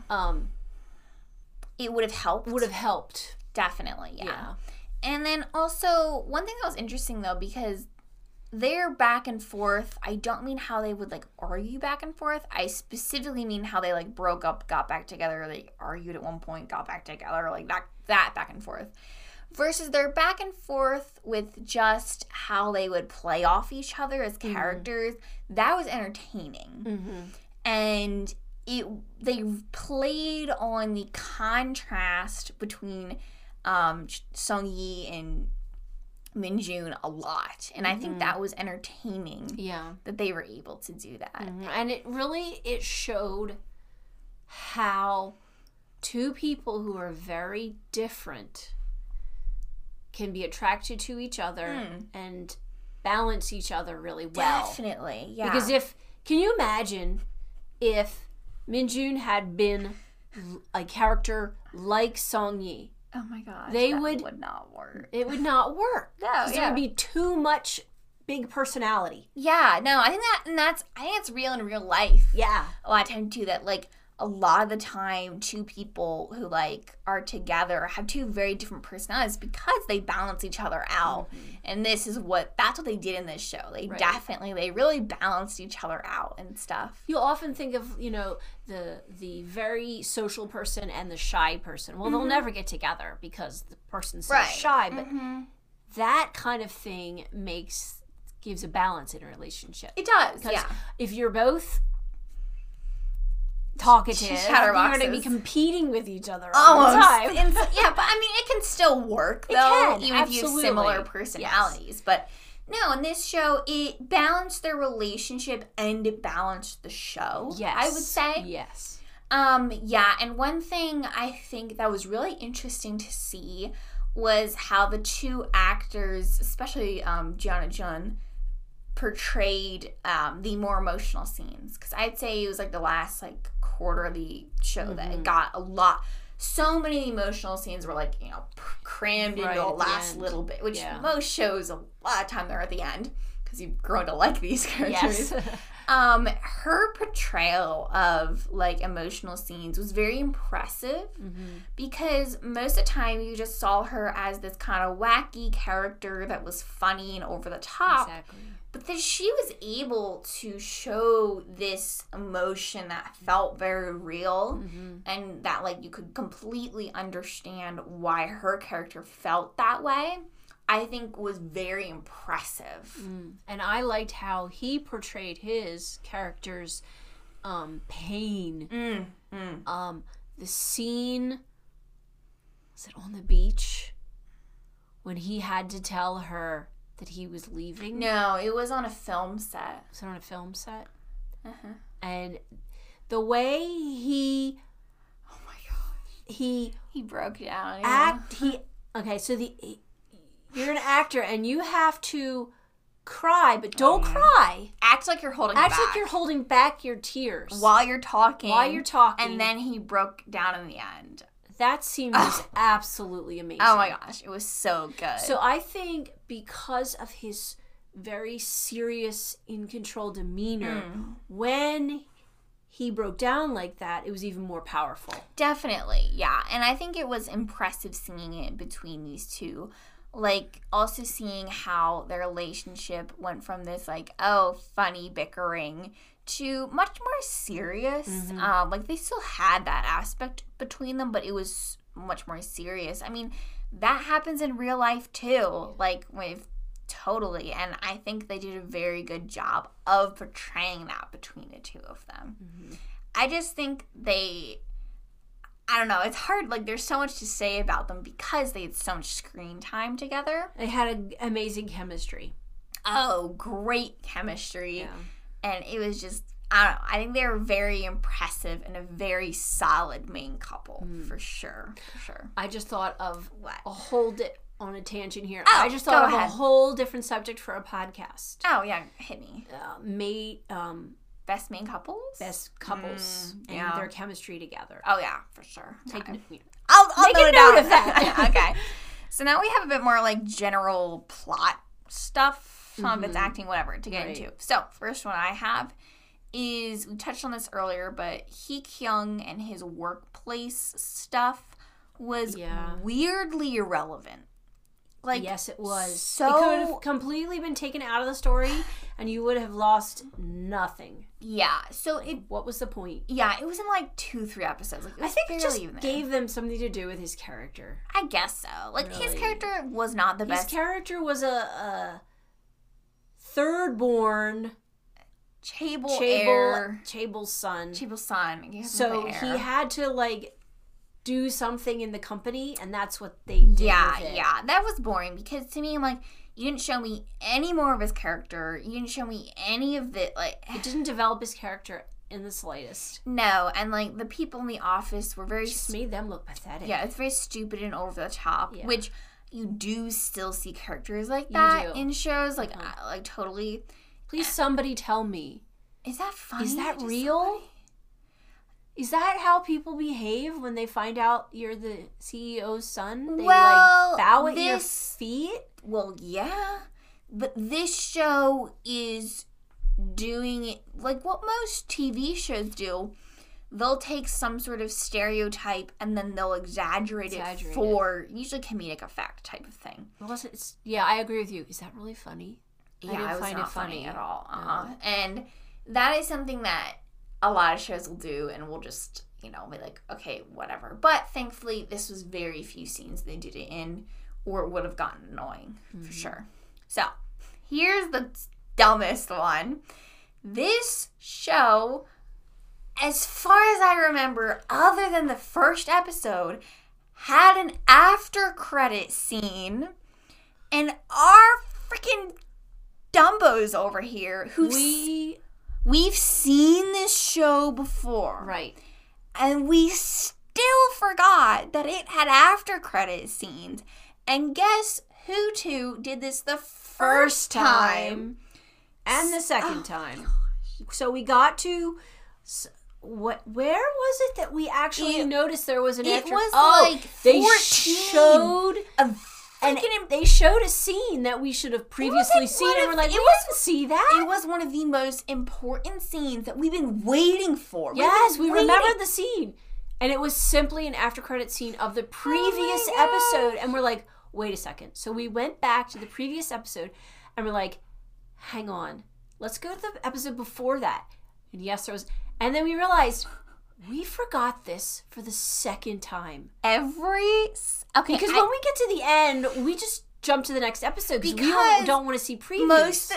It would have helped. Would have helped. Definitely, yeah. And then also, one thing that was interesting, though, because they're back and forth, I don't mean how they would, like, argue back and forth. I specifically mean how they, like, broke up, got back together, or they argued at one point, got back together, like, that back and forth. Versus their back and forth with just how they would play off each other as characters. That was entertaining. And they played on the contrast between Sung-yi and Min-jun a lot, and I think that was entertaining. That they were able to do that. And it showed how two people who are very different can be attracted to each other and balance each other really well. Definitely, yeah. Because can you imagine if Min-jun had been a character like Sung-yi? Oh my gosh, that would not work. It would not work. No, there would be too much big personality. Yeah, no, I think it's real in real life. Yeah. A lot of time too, that, like, a lot of the time two people who, like, are together have two very different personalities because they balance each other out. And that's what they did in this show. They they really balanced each other out and stuff. You'll often think of, the very social person and the shy person. Well, they'll never get together because the person's so shy, but that kind of thing gives a balance in a relationship. It does, because if you're both talkative, you're going to be competing with each other all the time. Yeah, but I mean, it can still work, though, even if you have similar personalities. But No, in this show, it balanced their relationship and it balanced the show. Yes. I would say. Yes. Yeah, and one thing I think that was really interesting to see was how the two actors, especially Gianna Jun, portrayed the more emotional scenes. Because I'd say it was like the last like quarter of the show that it got a lot. So many emotional scenes were like, you know, crammed into the last little bit, which most shows a lot of time they're at the end because you've grown to like these characters. Yes. Her portrayal of like emotional scenes was very impressive because most of the time you just saw her as this kind of wacky character that was funny and over the top. Exactly. But then she was able to show this emotion that felt very real and that like you could completely understand why her character felt that way. I think was very impressive. And I liked how he portrayed his character's pain. The scene, was it on the beach? When he had to tell her that he was leaving? No, it was on a film set. Was it on a film set? And the way he... Oh my gosh. He broke down. Okay, so you're an actor and you have to cry, but don't cry. Act like you're holding back. Act like you're holding back your tears. While you're talking. And then he broke down in the end. That scene was absolutely amazing. Oh my gosh, it was so good. So I think because of his very serious, in-control demeanor, when he broke down like that, it was even more powerful. Definitely, yeah. And I think it was impressive seeing it between these two. Like, also seeing how their relationship went from this, like, funny bickering to much more serious. Like, they still had that aspect between them, but it was much more serious. I mean, that happens in real life, too. Like, totally. And I think they did a very good job of portraying that between the two of them. I just think I don't know, it's hard. Like, there's so much to say about them because they had so much screen time together. They had an amazing chemistry. Oh, great chemistry. Yeah. And it was just, I don't know, I think they were very impressive and a very solid main couple, for sure. I just thought of a whole on a tangent here. Oh, I just thought of a whole different subject for a podcast. Oh, yeah, hit me. Best main couples? Best couples and their chemistry together. Oh, yeah, for sure. I'll make a note of that. Okay. So now we have a bit more like general plot stuff. Some of it's acting, whatever, to get into. So, first one I have is, we touched on this earlier, but Hee Kyung and his workplace stuff was weirdly irrelevant. Like, yes, it was. So, it could have completely been taken out of the story, and you would have lost nothing. Yeah. So what was the point? Yeah, it was in like 2-3 episodes. Like, I think it just gave them something to do with his character. I guess so. Like, his character was not the best. His character was a third-born Chaeble's son. So he had to like do something in the company, and that's what they did. Yeah, that was boring because to me, I'm like, you didn't show me any more of his character. You didn't show me any of the like. It didn't develop his character in the slightest. No, and like the people in the office were very just made them look pathetic. Yeah, it's very stupid and over the top, which you do still see characters like that in shows. Like, like totally. Please, somebody tell me. Is that funny? Is that real? Is that how people behave when they find out you're the CEO's son? They like bow at your feet? Well, yeah. But this show is doing it like what most TV shows do. They'll take some sort of stereotype and then they'll exaggerate it for usually comedic effect type of thing. I agree with you. Is that really funny? Yeah, I didn't find it funny at all. And that is something that a lot of shows will do, and we'll just, be like, okay, whatever. But thankfully, this was very few scenes they did it in, or it would have gotten annoying, for sure. So, here's the dumbest one. This show, as far as I remember, other than the first episode, had an after-credit scene, and our freaking Dumbos over here who we've seen this show before. Right. And we still forgot that it had after credit scenes. And guess who two did this the first time? And the second time. So we got to... Where was it that we actually noticed there was an after? It was like 14. They showed they showed a scene that we should have previously seen, and we're like, we didn't see that. It was one of the most important scenes that we've been waiting for. Yes, we remembered the scene, and it was simply an after credit scene of the previous episode, and we're like, wait a second. So we went back to the previous episode, and we're like, hang on, let's go to the episode before that. And yes, there was. And then we realized we forgot this for the second time. Because when we get to the end, we just jump to the next episode because we don't want to see previews.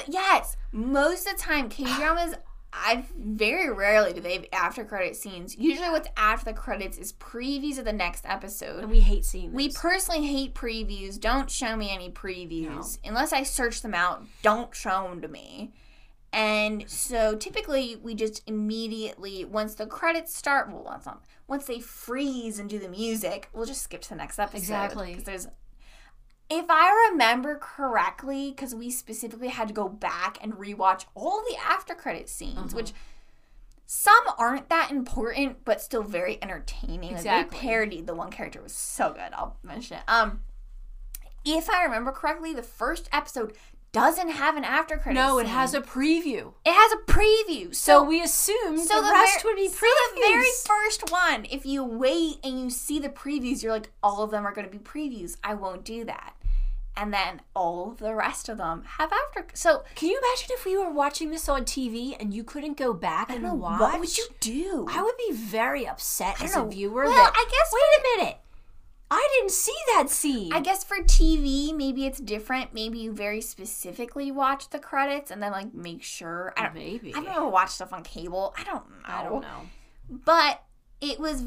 Most of the time, K-dramas, very rarely do they have after credit scenes. Usually what's after the credits is previews of the next episode. And we hate seeing this. We personally hate previews. Don't show me any previews. No. Unless I search them out, don't show them to me. And so typically we just immediately, once the credits start, once they freeze and do the music, we'll just skip to the next episode. Exactly. Because if I remember correctly, because we specifically had to go back and rewatch all the after credit scenes, which some aren't that important, but still very entertaining. Exactly. Like they parodied the one character. It was so good. I'll mention it. If I remember correctly, the first episode doesn't have an after credit scene. No, it has a preview. It has a preview. So we assumed the rest would be previews. So the very first one, if you wait and you see the previews, you're like, all of them are going to be previews. I won't do that. And then all of the rest of them have after. So can you imagine if we were watching this on TV and you couldn't go back and watch? What would you do? I would be very upset as a viewer. Well, wait a minute. I didn't see that scene. I guess for TV, maybe it's different. Maybe you very specifically watch the credits and then, like, make sure. Maybe. I've never watched stuff on cable. I don't know. But it was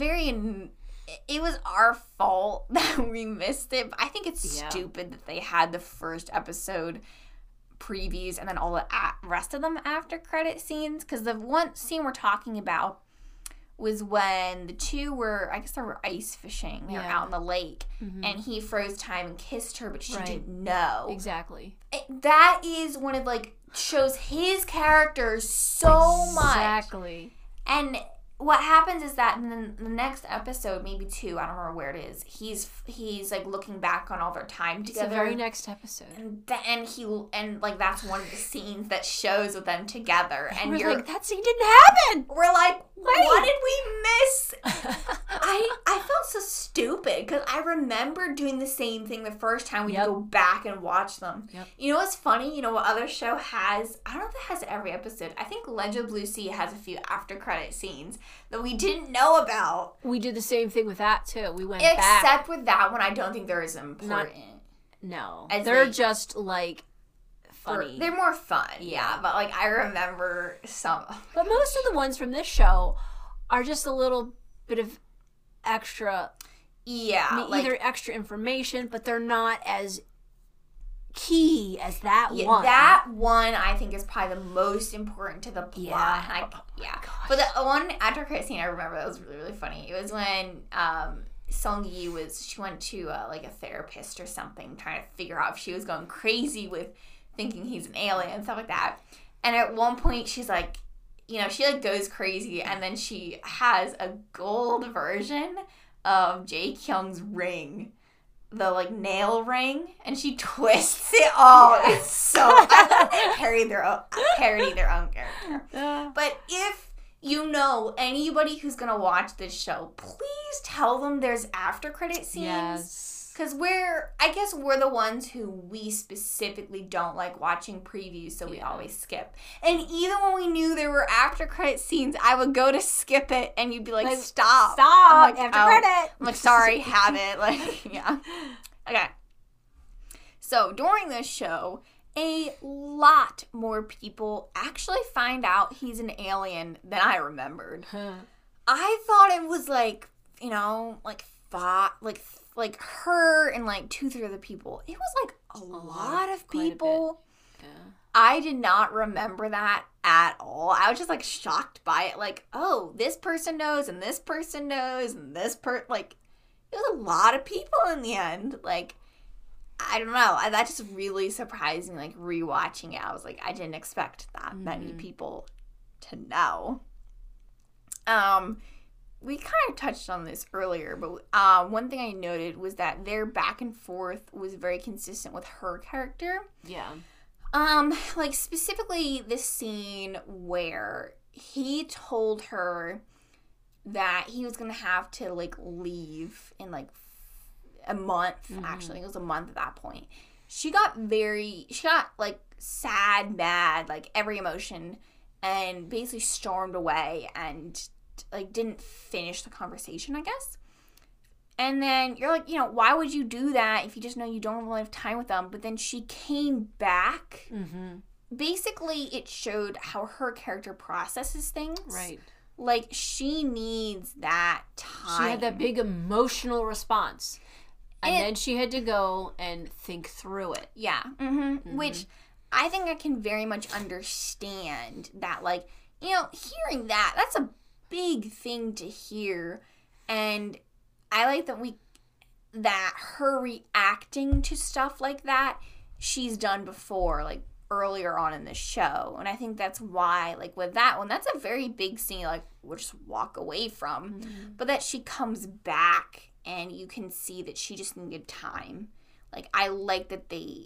it was our fault that we missed it. But I think it's stupid that they had the first episode previews and then all the rest of them after credit scenes. Because the one scene we're talking about was when the two were ice fishing. They were out in the lake. Mm-hmm. And he froze time and kissed her, but she didn't know. Exactly. That is one of, like, shows his character so much. Exactly. And what happens is that in the next episode, maybe two, I don't remember where it is, he's like looking back on all their time together. It's the very next episode. And that's one of the scenes that shows with them together. And we're like, that scene didn't happen! We're like, what did we miss? I felt so stupid because I remember doing the same thing the first time we go back and watch them. Yep. You know what's funny? You know what other show has? I don't know if it has every episode. I think Legend of Blue Sea has a few after credit scenes that we didn't know about. We did the same thing with that too. We went back. Except with that one, I don't think they're as important. No. They're just like funny. They're more fun, yeah. But like I remember some. But most of the ones from this show are just a little bit of extra. Yeah. Either extra information, but they're not as key as that one. That one I think is probably the most important to the plot. But the one after credit scene I remember that was really, really funny. It was when Sung-yi she went to like a therapist or something trying to figure out if she was going crazy with thinking he's an alien and stuff like that. And at one point she's like, she like goes crazy and then she has a gold version of Jae Kyung's ring. The like nail ring, and she twists it all. It's so I parody their own character. But if you know anybody who's gonna watch this show, please tell them there's after credit scenes. Yes. Because we're the ones who we specifically don't like watching previews, so we always skip. And even when we knew there were after credit scenes, I would go to skip it, and you'd be like, stop. I'm like, after credit. I'm like, sorry, have it. Like, yeah. Okay. So, during this show, a lot more people actually find out he's an alien than I remembered. I thought it was like, like her and like 2-3 other people. It was like a lot of people. I did not remember that at all. I was just, like, shocked by it. Like, oh, this person knows, and this person knows, and this like, it was a lot of people in the end. Like, I don't know. That just really surprised me, like, rewatching it. I was like, I didn't expect that many people to know. We kind of touched on this earlier, but one thing I noted was that their back and forth was very consistent with her character. Yeah. Like, specifically this scene where he told her that he was gonna have to, like, leave in, like, a month, actually. It was a month at that point. She got, like, sad, mad, like, every emotion, and basically stormed away and, like, didn't finish the conversation, I guess. And then you're like, why would you do that if you just know you don't really have time with them? But then she came back. Mm-hmm. Basically, it showed how her character processes things. Right. Like, she needs that time. She had that big emotional response. And then she had to go and think through it. Yeah. Mm-hmm. Mm-hmm. Which I think I can very much understand that, like, hearing that's a big thing to hear. And I like that her reacting to stuff like that, she's done before, like, earlier on in the show. And I think that's why, like, with that one, that's a very big scene, like, we'll just walk away from. Mm-hmm. But that she comes back and you can see that she just needed time. Like, I like that they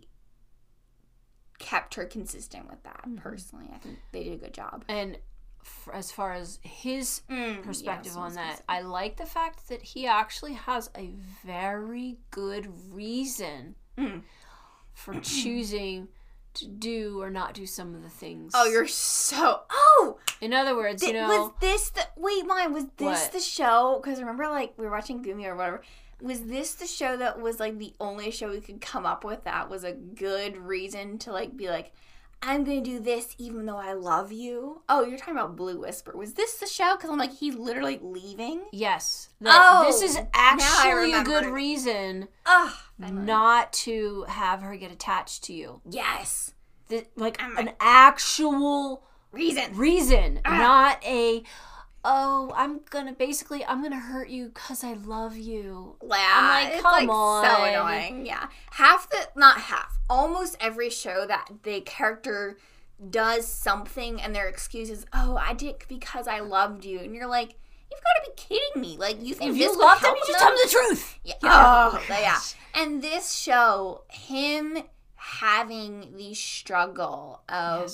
kept her consistent with that, personally. I think they did a good job. And as far as his perspective on that, I like the fact that he actually has a very good reason for choosing to do or not do some of the things. Oh, you're so... Oh! In other words, Was this the... Wait, Maya, was this the show? Because remember, like, we were watching Gumi or whatever. Was this the show that was, like, the only show we could come up with that was a good reason to, like, be like, I'm going to do this even though I love you? Oh, you're talking about Blue Whisper. Was this the show? Because I'm like, he's literally leaving? Yes. This is actually a good reason not to have her get attached to you. Yes. An actual reason. Not a, I'm going to hurt you because I love you. Yeah. I'm like, come on. So annoying. Yeah. Almost every show that the character does something and their excuse is, I did it because I loved you. And you're like, you've got to be kidding me. Like, you think if you love them, you just tell them the truth. Yeah. Oh, yeah. And this show, him having the struggle of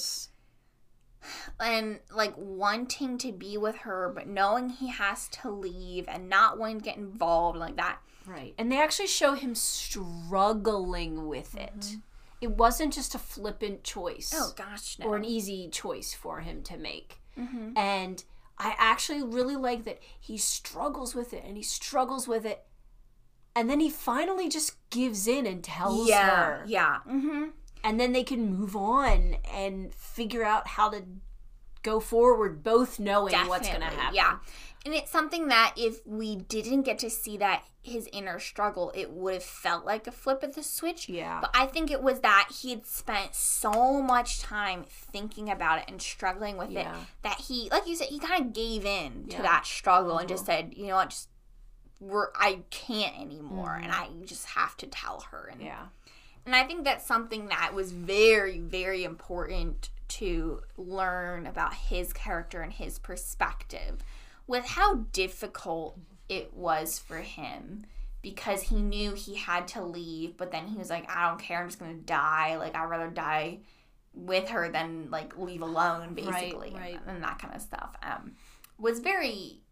and, like, wanting to be with her, but knowing he has to leave and not wanting to get involved like that. Right. And they actually show him struggling with it. It wasn't just a flippant choice. Oh, gosh, no. Or an easy choice for him to make. Mm-hmm. And I actually really like that he struggles with it, and he struggles with it, and then he finally just gives in and tells her. Yeah. Mm-hmm. And then they can move on and figure out how to go forward, both knowing what's going to happen. Yeah. And it's something that if we didn't get to see that, his inner struggle, it would have felt like a flip of the switch. Yeah. But I think it was that he had spent so much time thinking about it and struggling with it that he, like you said, he kind of gave in to that struggle and just said, you know what, I can't anymore, and I just have to tell her. And I think that's something that was very, very important to learn about his character and his perspective, with how difficult it was for him, because he knew he had to leave, but then he was like, I don't care, I'm just going to die. Like, I'd rather die with her than, like, leave alone, basically. Right. And that kind of stuff was very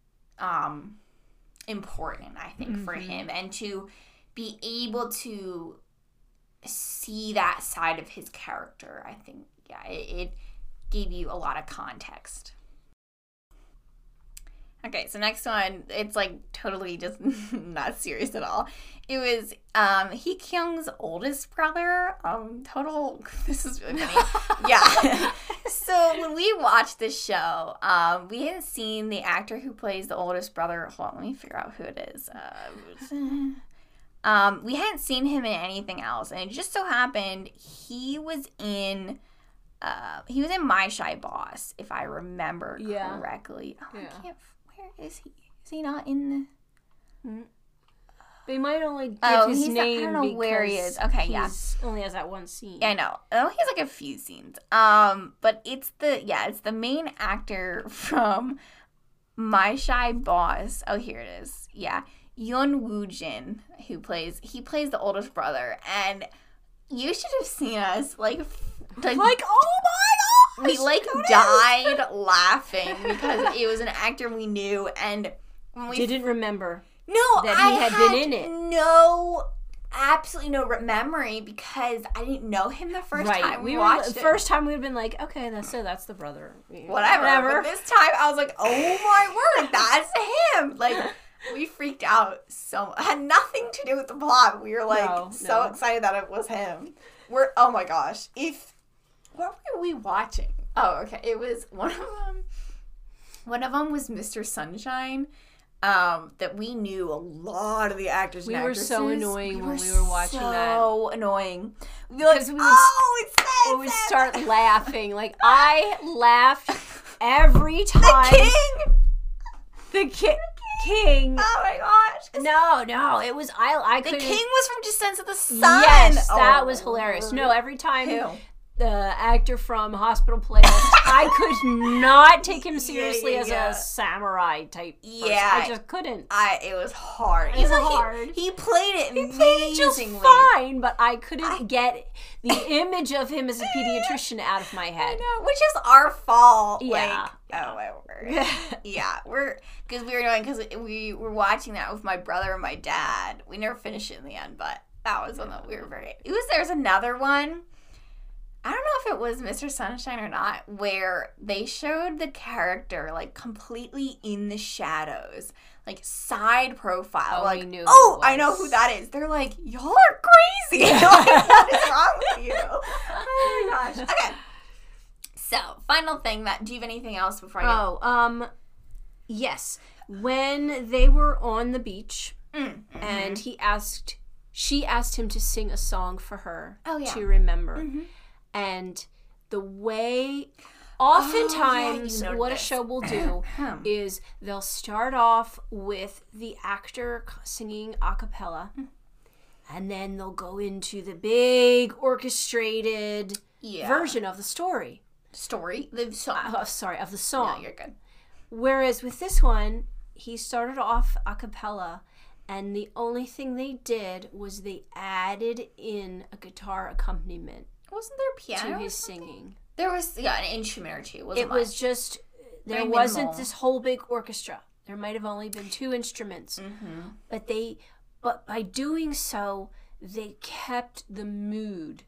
important, I think, for him. And to be able to see that side of his character, I think, it gave you a lot of context. Okay, so next one, it's, like, totally just not serious at all. It was Hee Kyung's oldest brother. This is really funny. Yeah. So when we watched this show, we hadn't seen the actor who plays the oldest brother. Hold on, let me figure out who it is. We hadn't seen him in anything else, and it just so happened he was in he was in My Shy Boss, if I remember Yeah. correctly. Oh, Yeah. I can't. Where is he? Is he not in the? They might only give his he's not, I name don't know where he is. Okay, yeah. Only has that one scene. Yeah, I know. Oh, he has like a few scenes. But it's the main actor from My Shy Boss. Oh, here it is. Yeah, Yoon Woo Jin, who plays the oldest brother, and you should have seen us like oh my god, we like died laughing because it was an actor we knew, and when we didn't remember. No, that he had been in it. No, absolutely no memory because I didn't know him the first time we watched it. The first time we'd been like, okay, that's the brother. Whatever. But this time I was like, oh my word, that's him. Like, we freaked out so much. It had nothing to do with the plot. We were like so excited that it was him. Oh my gosh. What were we watching? Oh, okay. It was one of them. One of them was Mr. Sunshine. That we knew a lot of the actors and actresses. We were so annoying when we were watching that. So annoying. We'd be like, it's this! We would start laughing. Like, I laughed every time. The king. Oh my gosh. No, it was, I couldn't. The king was from Descent of the Sun. Yes, that was hilarious. No, every time the actor from Hospital Playlist, I could not take him seriously as a samurai type person. Yeah. I just couldn't. It was hard. It was hard. He played it amazingly. He played it just fine, but I couldn't get the image of him as a pediatrician out of my head. I know, which is our fault. Yeah. Oh my word. Yeah, because we were watching that with my brother and my dad. We never finished it in the end, but that was one that we were there's another one. I don't know if it was Mr. Sunshine or not, where they showed the character like completely in the shadows, like side profile. Oh, like, I know who that is. They're like, y'all are crazy. Like, what is wrong with you? Oh my gosh. Okay. So, final thing do you have anything else before I get... yes. When they were on the beach and she asked him to sing a song for her to remember. Mm-hmm. And the way, oftentimes, what a show will do is they'll start off with the actor singing a cappella, and then they'll go into the big orchestrated version of the story. The song. Of the song. No, you're good. Whereas with this one, he started off a cappella, and the only thing they did was they added in a guitar accompaniment. Wasn't there piano to his singing? There was an instrument or two. It was just there wasn't this whole big orchestra. There might have only been 2 instruments, but by doing so, they kept the mood.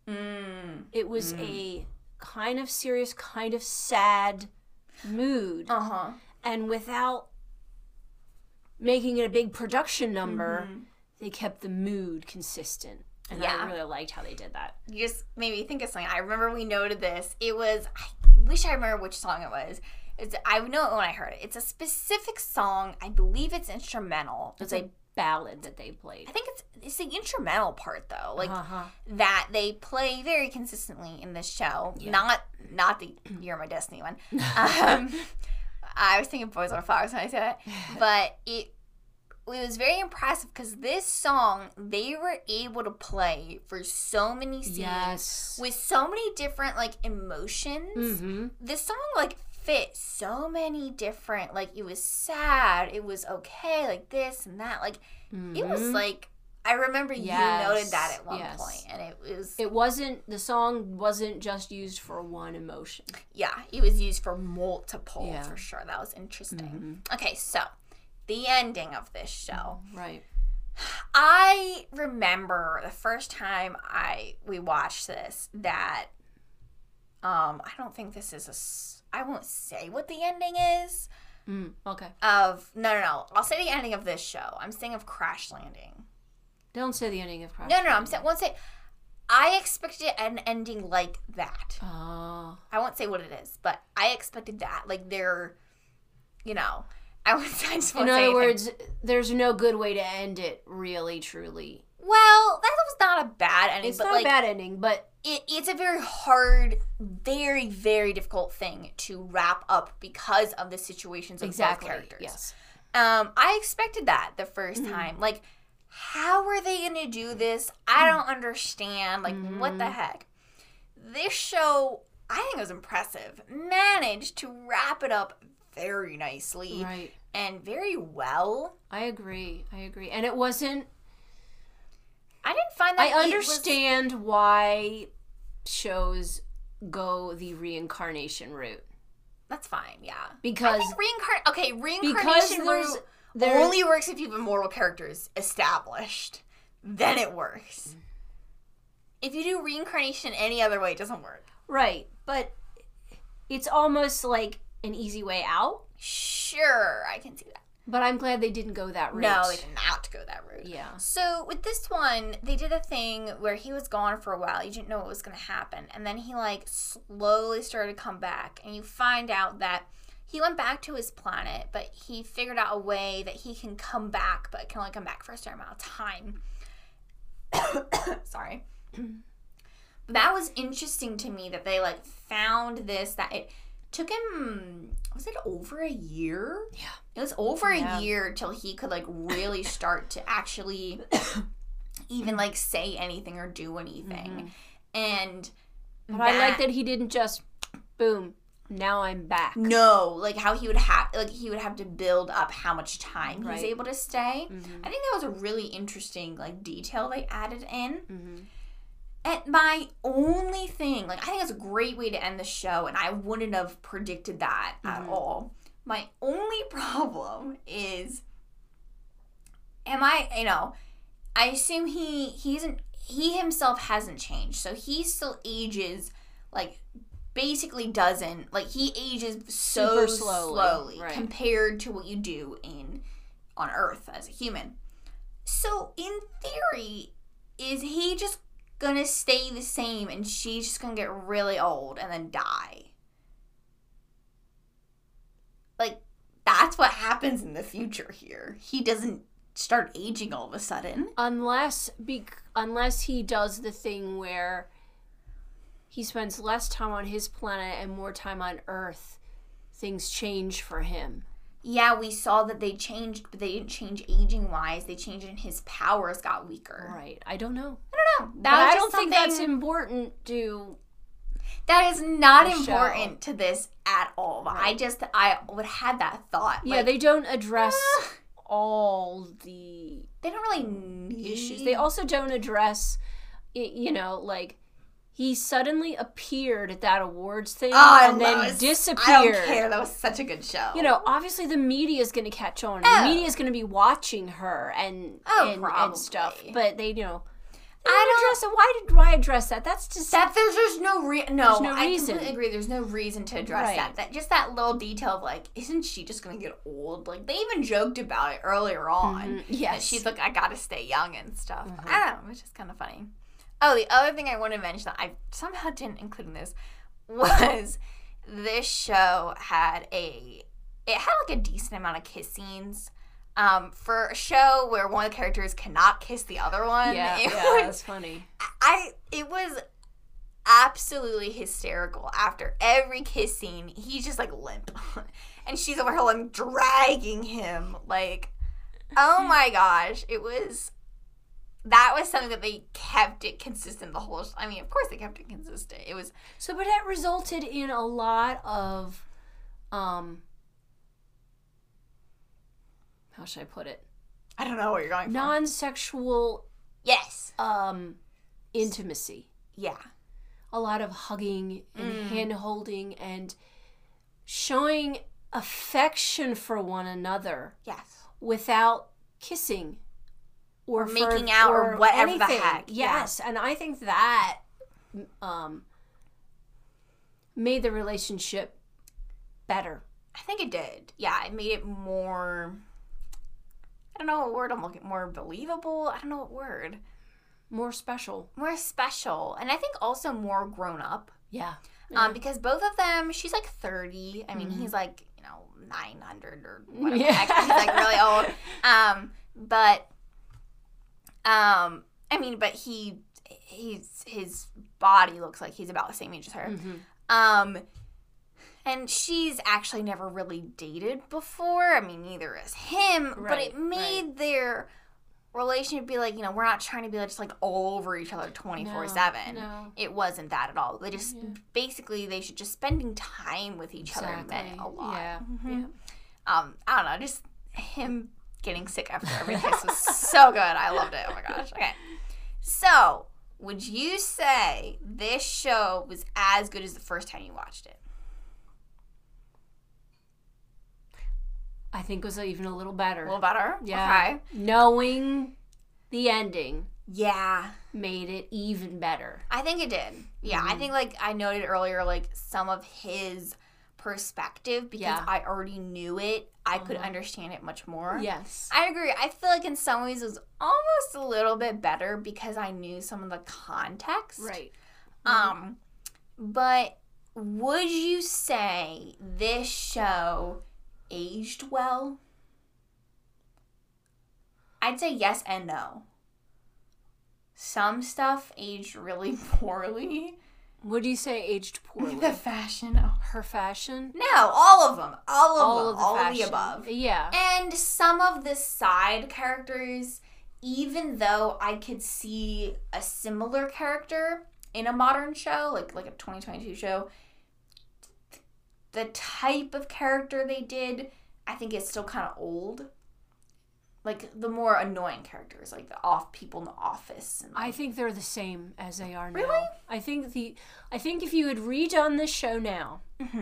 It was a kind of serious, kind of sad mood, and without making it a big production number, they kept the mood consistent. And I really liked how they did that. You just made me think of something. I remember we noted this. I wish I remember which song it was. I know it when I heard it. It's a specific song. I believe it's instrumental. It's a ballad that they played. I think it's the instrumental part though, like that they play very consistently in this show. Yeah. Not the You're My Destiny one. I was thinking Boys on Flowers when I said it, but it was very impressive because this song they were able to play for so many scenes with so many different like emotions. This song like fit so many different, like it was sad, it was okay, like this and that, like it was like I remember you noted that at one point, and the song wasn't just used for one emotion. Yeah, it was used for multiple for sure. That was interesting. Okay, so the ending of this show. Right. I remember the first time we watched this that I don't think this is I won't say what the ending is. Okay. No. I'll say the ending of this show. I'm saying of Crash Landing. Don't say the ending of Crash Landing. No. I won't say. I expected an ending like that. Oh. I won't say what it is, but I expected that. Like they're, I just won't In other words, there's no good way to end it, really, truly. Well, that was not a bad ending. It's not a bad ending, but it's a very hard, very, very difficult thing to wrap up because of the situations of both characters. Yes. I expected that the first time. Like, how are they going to do this? I don't understand. Like, what the heck? This show, I think it was impressive. Managed to wrap it up very nicely. Right. And very well. I agree. And it wasn't... I didn't find that... I understand why shows go the reincarnation route. That's fine, yeah. Because... I think reincarnation route only works if you have immortal characters established. Then it works. If you do reincarnation any other way, it doesn't work. Right, but it's almost like an easy way out. Sure, I can see that. But I'm glad they didn't go that route. No, they did not go that route. Yeah. So with this one, they did a thing where he was gone for a while. You didn't know what was going to happen. And then he, like, slowly started to come back. And you find out that he went back to his planet, but he figured out a way that he can come back, but can only come back for a certain amount of time. Sorry. That was interesting to me that they, like, found this, that it took him, was it over a year? Yeah. It was over a year till he could, like, really start to actually even, like, say anything or do anything. And but I like that he didn't just, boom, now I'm back. No, like, how he would have to build up how much time he's able to stay. I think that was a really interesting, like, detail they added in. And my only thing, like, I think it's a great way to end the show, and I wouldn't have predicted that at all. My only problem is, I assume he himself hasn't changed, so he still ages, like, basically doesn't, like, he ages so slowly right, compared to what you do on Earth as a human. So, in theory, is he just gonna stay the same and she's just gonna get really old and then die? Like, that's what happens in the future here. He doesn't start aging all of a sudden. Unless he does the thing where he spends less time on his planet and more time on Earth, things change for him. Yeah, we saw that they changed, but they didn't change aging-wise. They changed and his powers got weaker. Right. I don't know. I don't think that's important to... That is not important to this at all. Right. I would have that thought. Yeah, like, they don't address all the... They don't really need... issues. They also don't address, like... He suddenly appeared at that awards thing and then disappeared. I don't care. That was such a good show. Obviously the media is going to catch on. The media is going to be watching her and stuff. But they, I don't address it. Why address that? That's just... There's no reason. I completely agree. There's no reason to address that. Just that little detail of, like, isn't she just going to get old? Like, they even joked about it earlier on. Yes. That she's like, I got to stay young and stuff. I don't know. It's just kind of funny. Oh, the other thing I want to mention that I somehow didn't include in this was this show had a decent amount of kiss scenes. For a show where one of the characters cannot kiss the other one. That's funny. It was absolutely hysterical. After every kiss scene, he's just, like, limp. And she's over here, like, dragging him. Like, oh my gosh. That was something that they kept it consistent the whole... I mean, of course they kept it consistent. It was... So, but that resulted in a lot of, how should I put it? I don't know what you're going for. Non-sexual... Yes. Intimacy. Yeah. A lot of hugging and hand-holding and showing affection for one another. Yes. Without kissing. Or making out or whatever anything. The heck. Yes, and I think that made the relationship better. I think it did. Yeah, it made it more... I don't know what word I'm looking... More believable? I don't know what word. More special. More special. And I think also more grown up. Yeah. Because both of them, she's like 30. I mean, he's like, 900 or whatever. Yeah. He's like really old. But... I mean, but his body looks like he's about the same age as her. And she's actually never really dated before. I mean, neither is him. Right, but it made their relationship be like, we're not trying to be just like all over each other 24/7. No. It wasn't that at all. They just basically they should just spending time with each other meant a lot. Yeah. I don't know, just him getting sick after every kiss was so good. I loved it. Oh my gosh. Okay. So, would you say this show was as good as the first time you watched it? I think it was even a little better. A little better? Yeah. Okay. Knowing the ending. Yeah. Made it even better. I think it did. Yeah. I think, like, I noted earlier, like, some of his perspective, because I already knew it, I could understand it much more. Yes. I agree. I feel like in some ways it was almost a little bit better because I knew some of the context. Right. But would you say this show aged well? I'd say yes and no. Some stuff aged really poorly. What do you say aged poorly? The fashion. Oh. Her fashion? No, all of them. All of the above. Yeah. And some of the side characters, even though I could see a similar character in a modern show, like a 2022 show, the type of character they did, I think is still kind of old. Like, the more annoying characters, like the people in the office. And I think they're the same as they are now. Really? I think if you had redone this show now,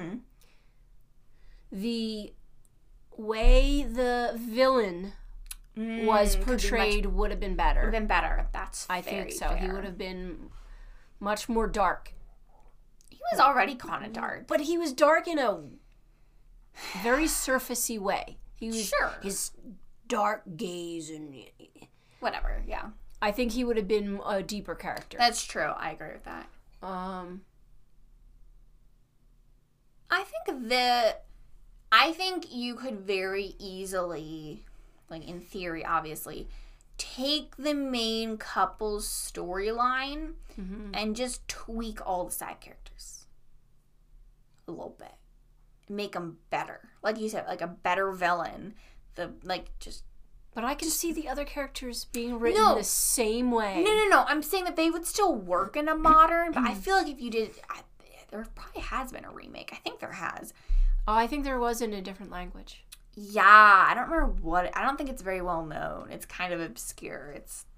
the way the villain was portrayed would have been better. Would have been better. That's I think so. Fair. He would have been much more dark. He was already kind of dark. But he was dark in a very surfacey way. He was his dark gaze and whatever, yeah. I think he would have been a deeper character. That's true. I agree with that. I think you could very easily, like in theory, obviously, take the main couple's storyline and just tweak all the side characters a little bit. Make them better. Like you said, like a better villain. But I can see the other characters being written the same way. No. I'm saying that they would still work in a modern, but I feel like if you did, there probably has been a remake. I think there has. Oh, I think there was in a different language. Yeah, I don't remember I don't think it's very well known. It's kind of obscure.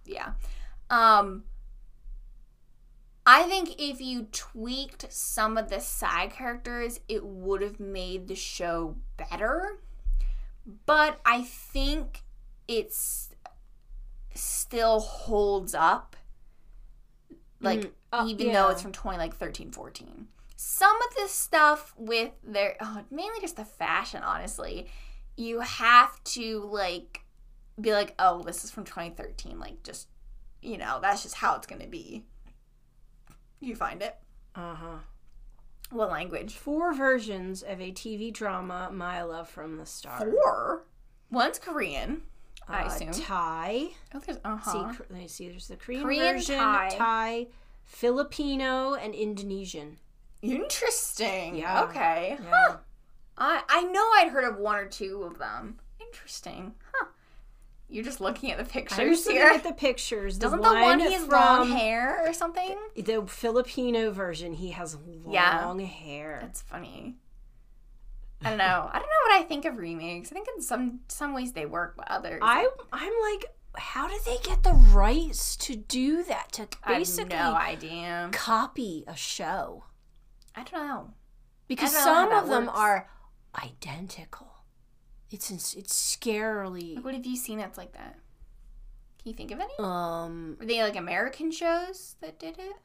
I think if you tweaked some of the side characters, it would have made the show better. But I think it's still holds up. Like, even though it's from 2013, 14. Some of the stuff with mainly just the fashion, honestly. You have to, like, be like, oh, this is from 2013. Like, just, that's just how it's going to be. You find it. What language? 4 versions of a TV drama, My Love from the Start. 4? One's Korean, I assume. Thai. Oh, there's, let me see, there's the Korean version, Thai, Filipino, and Indonesian. Interesting. Yeah. Okay. Yeah. Huh. I know I'd heard of 1 or 2 of them. Interesting. Huh. You're just looking at the pictures I'm just here. looking at the pictures. Doesn't the one he has long hair or something? The Filipino version, he has long hair. That's funny. I don't know. I don't know what I think of remakes. I think in some ways they work, but others. I'm like, how did they get the rights to do that? To basically I have no idea. Copy a show. I don't know. Because some of them are identical. It's scarily. What have you seen that's like that? Can you think of any? Were they like American shows that did it?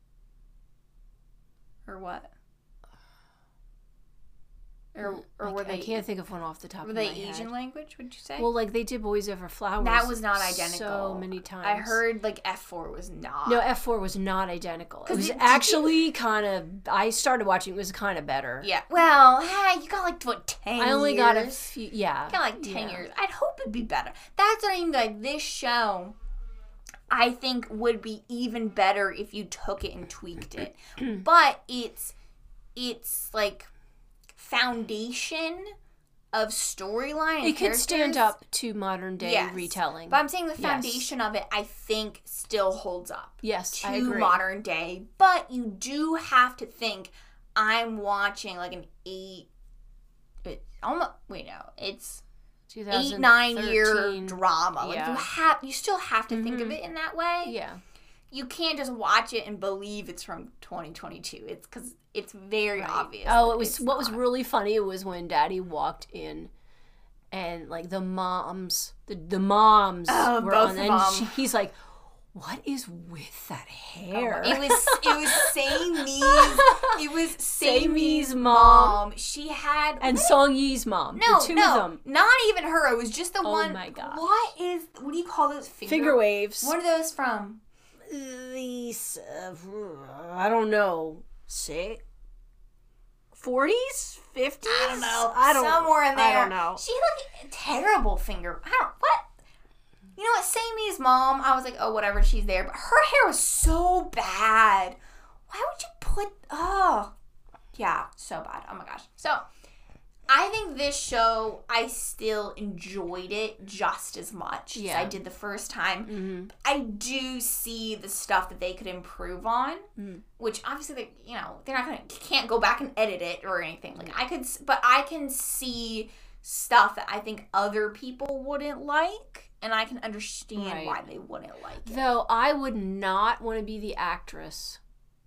Or what? Or were they? I can't think of one off the top of my head. Were they Asian language, would you say? Well, like they did Boys Over Flowers. That was not identical. So many times. I heard like F4 was not. No, F4 was not identical. It was actually kind of. I started watching. It was kind of better. Yeah. Well, hey, you got like 10 years. I only got a few. Yeah. You got like 10 years. I'd hope it'd be better. That's what I mean. Like this show, I think would be even better if you took it and tweaked it. But it's like foundation of storyline. It could stand up to modern day retelling. But I'm saying the foundation of it, I think, still holds up. Yes, to I agree. modern day. But you do have to think, I'm watching like an 8-9 year drama. Like you still have to think of it in that way. Yeah. You can't just watch it and believe it's from 2022. It's because it's very obvious. Oh, it was what was really funny was when Daddy walked in, and like the moms were on, and he's like, "What is with that hair?" It was Sammy's mom. She had Song Yi's mom. The two of them. Not even her. It was just the one. Oh my god! What do you call those finger waves? What are those from? These I don't know. 40s, 50s. I don't know. Somewhere in there. I don't know. She had like a terrible finger. What? You know what? Sammy's mom. I was like, oh, whatever. She's there, but her hair was so bad. Why would you put? Oh, yeah, so bad. Oh my gosh. So, I think this show, I still enjoyed it just as much as I did the first time. Mm-hmm. I do see the stuff that they could improve on, which obviously they can't go back and edit it or anything. Like I can see stuff that I think other people wouldn't like, and I can understand why they wouldn't like it. Though I would not want to be the actress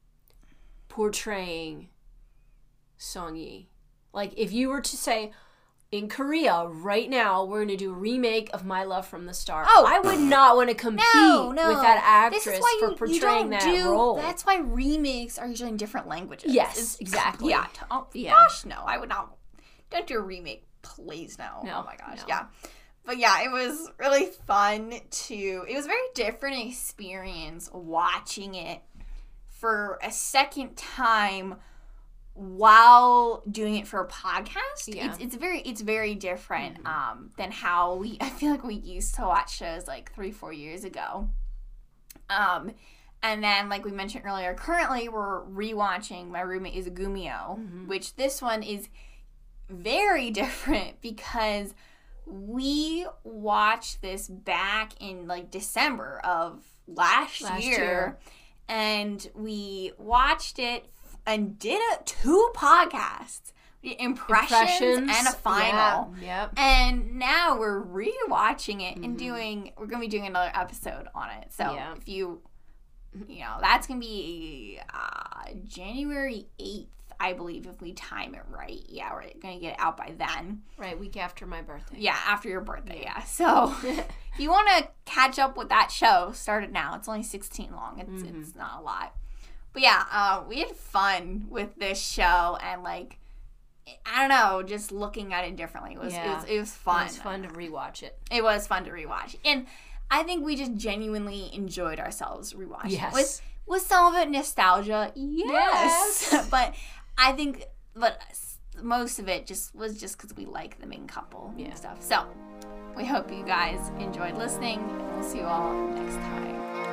portraying Song Yi. Like, if you were to say, in Korea, right now, we're going to do a remake of My Love from the Start. Oh, I would not want to compete with that actress for portraying that role. That's why remakes are usually in different languages. Yes, exactly. Yeah. Gosh, no. I would not. Don't do a remake, please, no. Oh, my gosh. No. Yeah. But, yeah, it was really fun it was a very different experience watching it for a second time while doing it for a podcast. Yeah. It's very different than how I feel like we used to watch shows like 3-4 years ago. And then, like we mentioned earlier, currently we're rewatching My Roommate is a Gumio, which this one is very different because we watched this back in like December of last year. And we watched it and did 2 podcasts, impressions and a final. Yeah, yep. And now we're rewatching it and we're going to be doing another episode on it. So if you that's going to be January 8th, I believe, if we time it right. Yeah, we're going to get it out by then. Right, week after my birthday. Yeah, after your birthday, yeah. So if you want to catch up with that show, start it now. It's only 16 long. It's not a lot. But yeah, we had fun with this show, and like, I don't know, just looking at it differently. It was fun. It was fun to rewatch it. It was fun to rewatch. And I think we just genuinely enjoyed ourselves rewatching it. With some of it nostalgia, yes. But I think, most of it was just because we like the main couple and stuff. So we hope you guys enjoyed listening, and we'll see you all next time.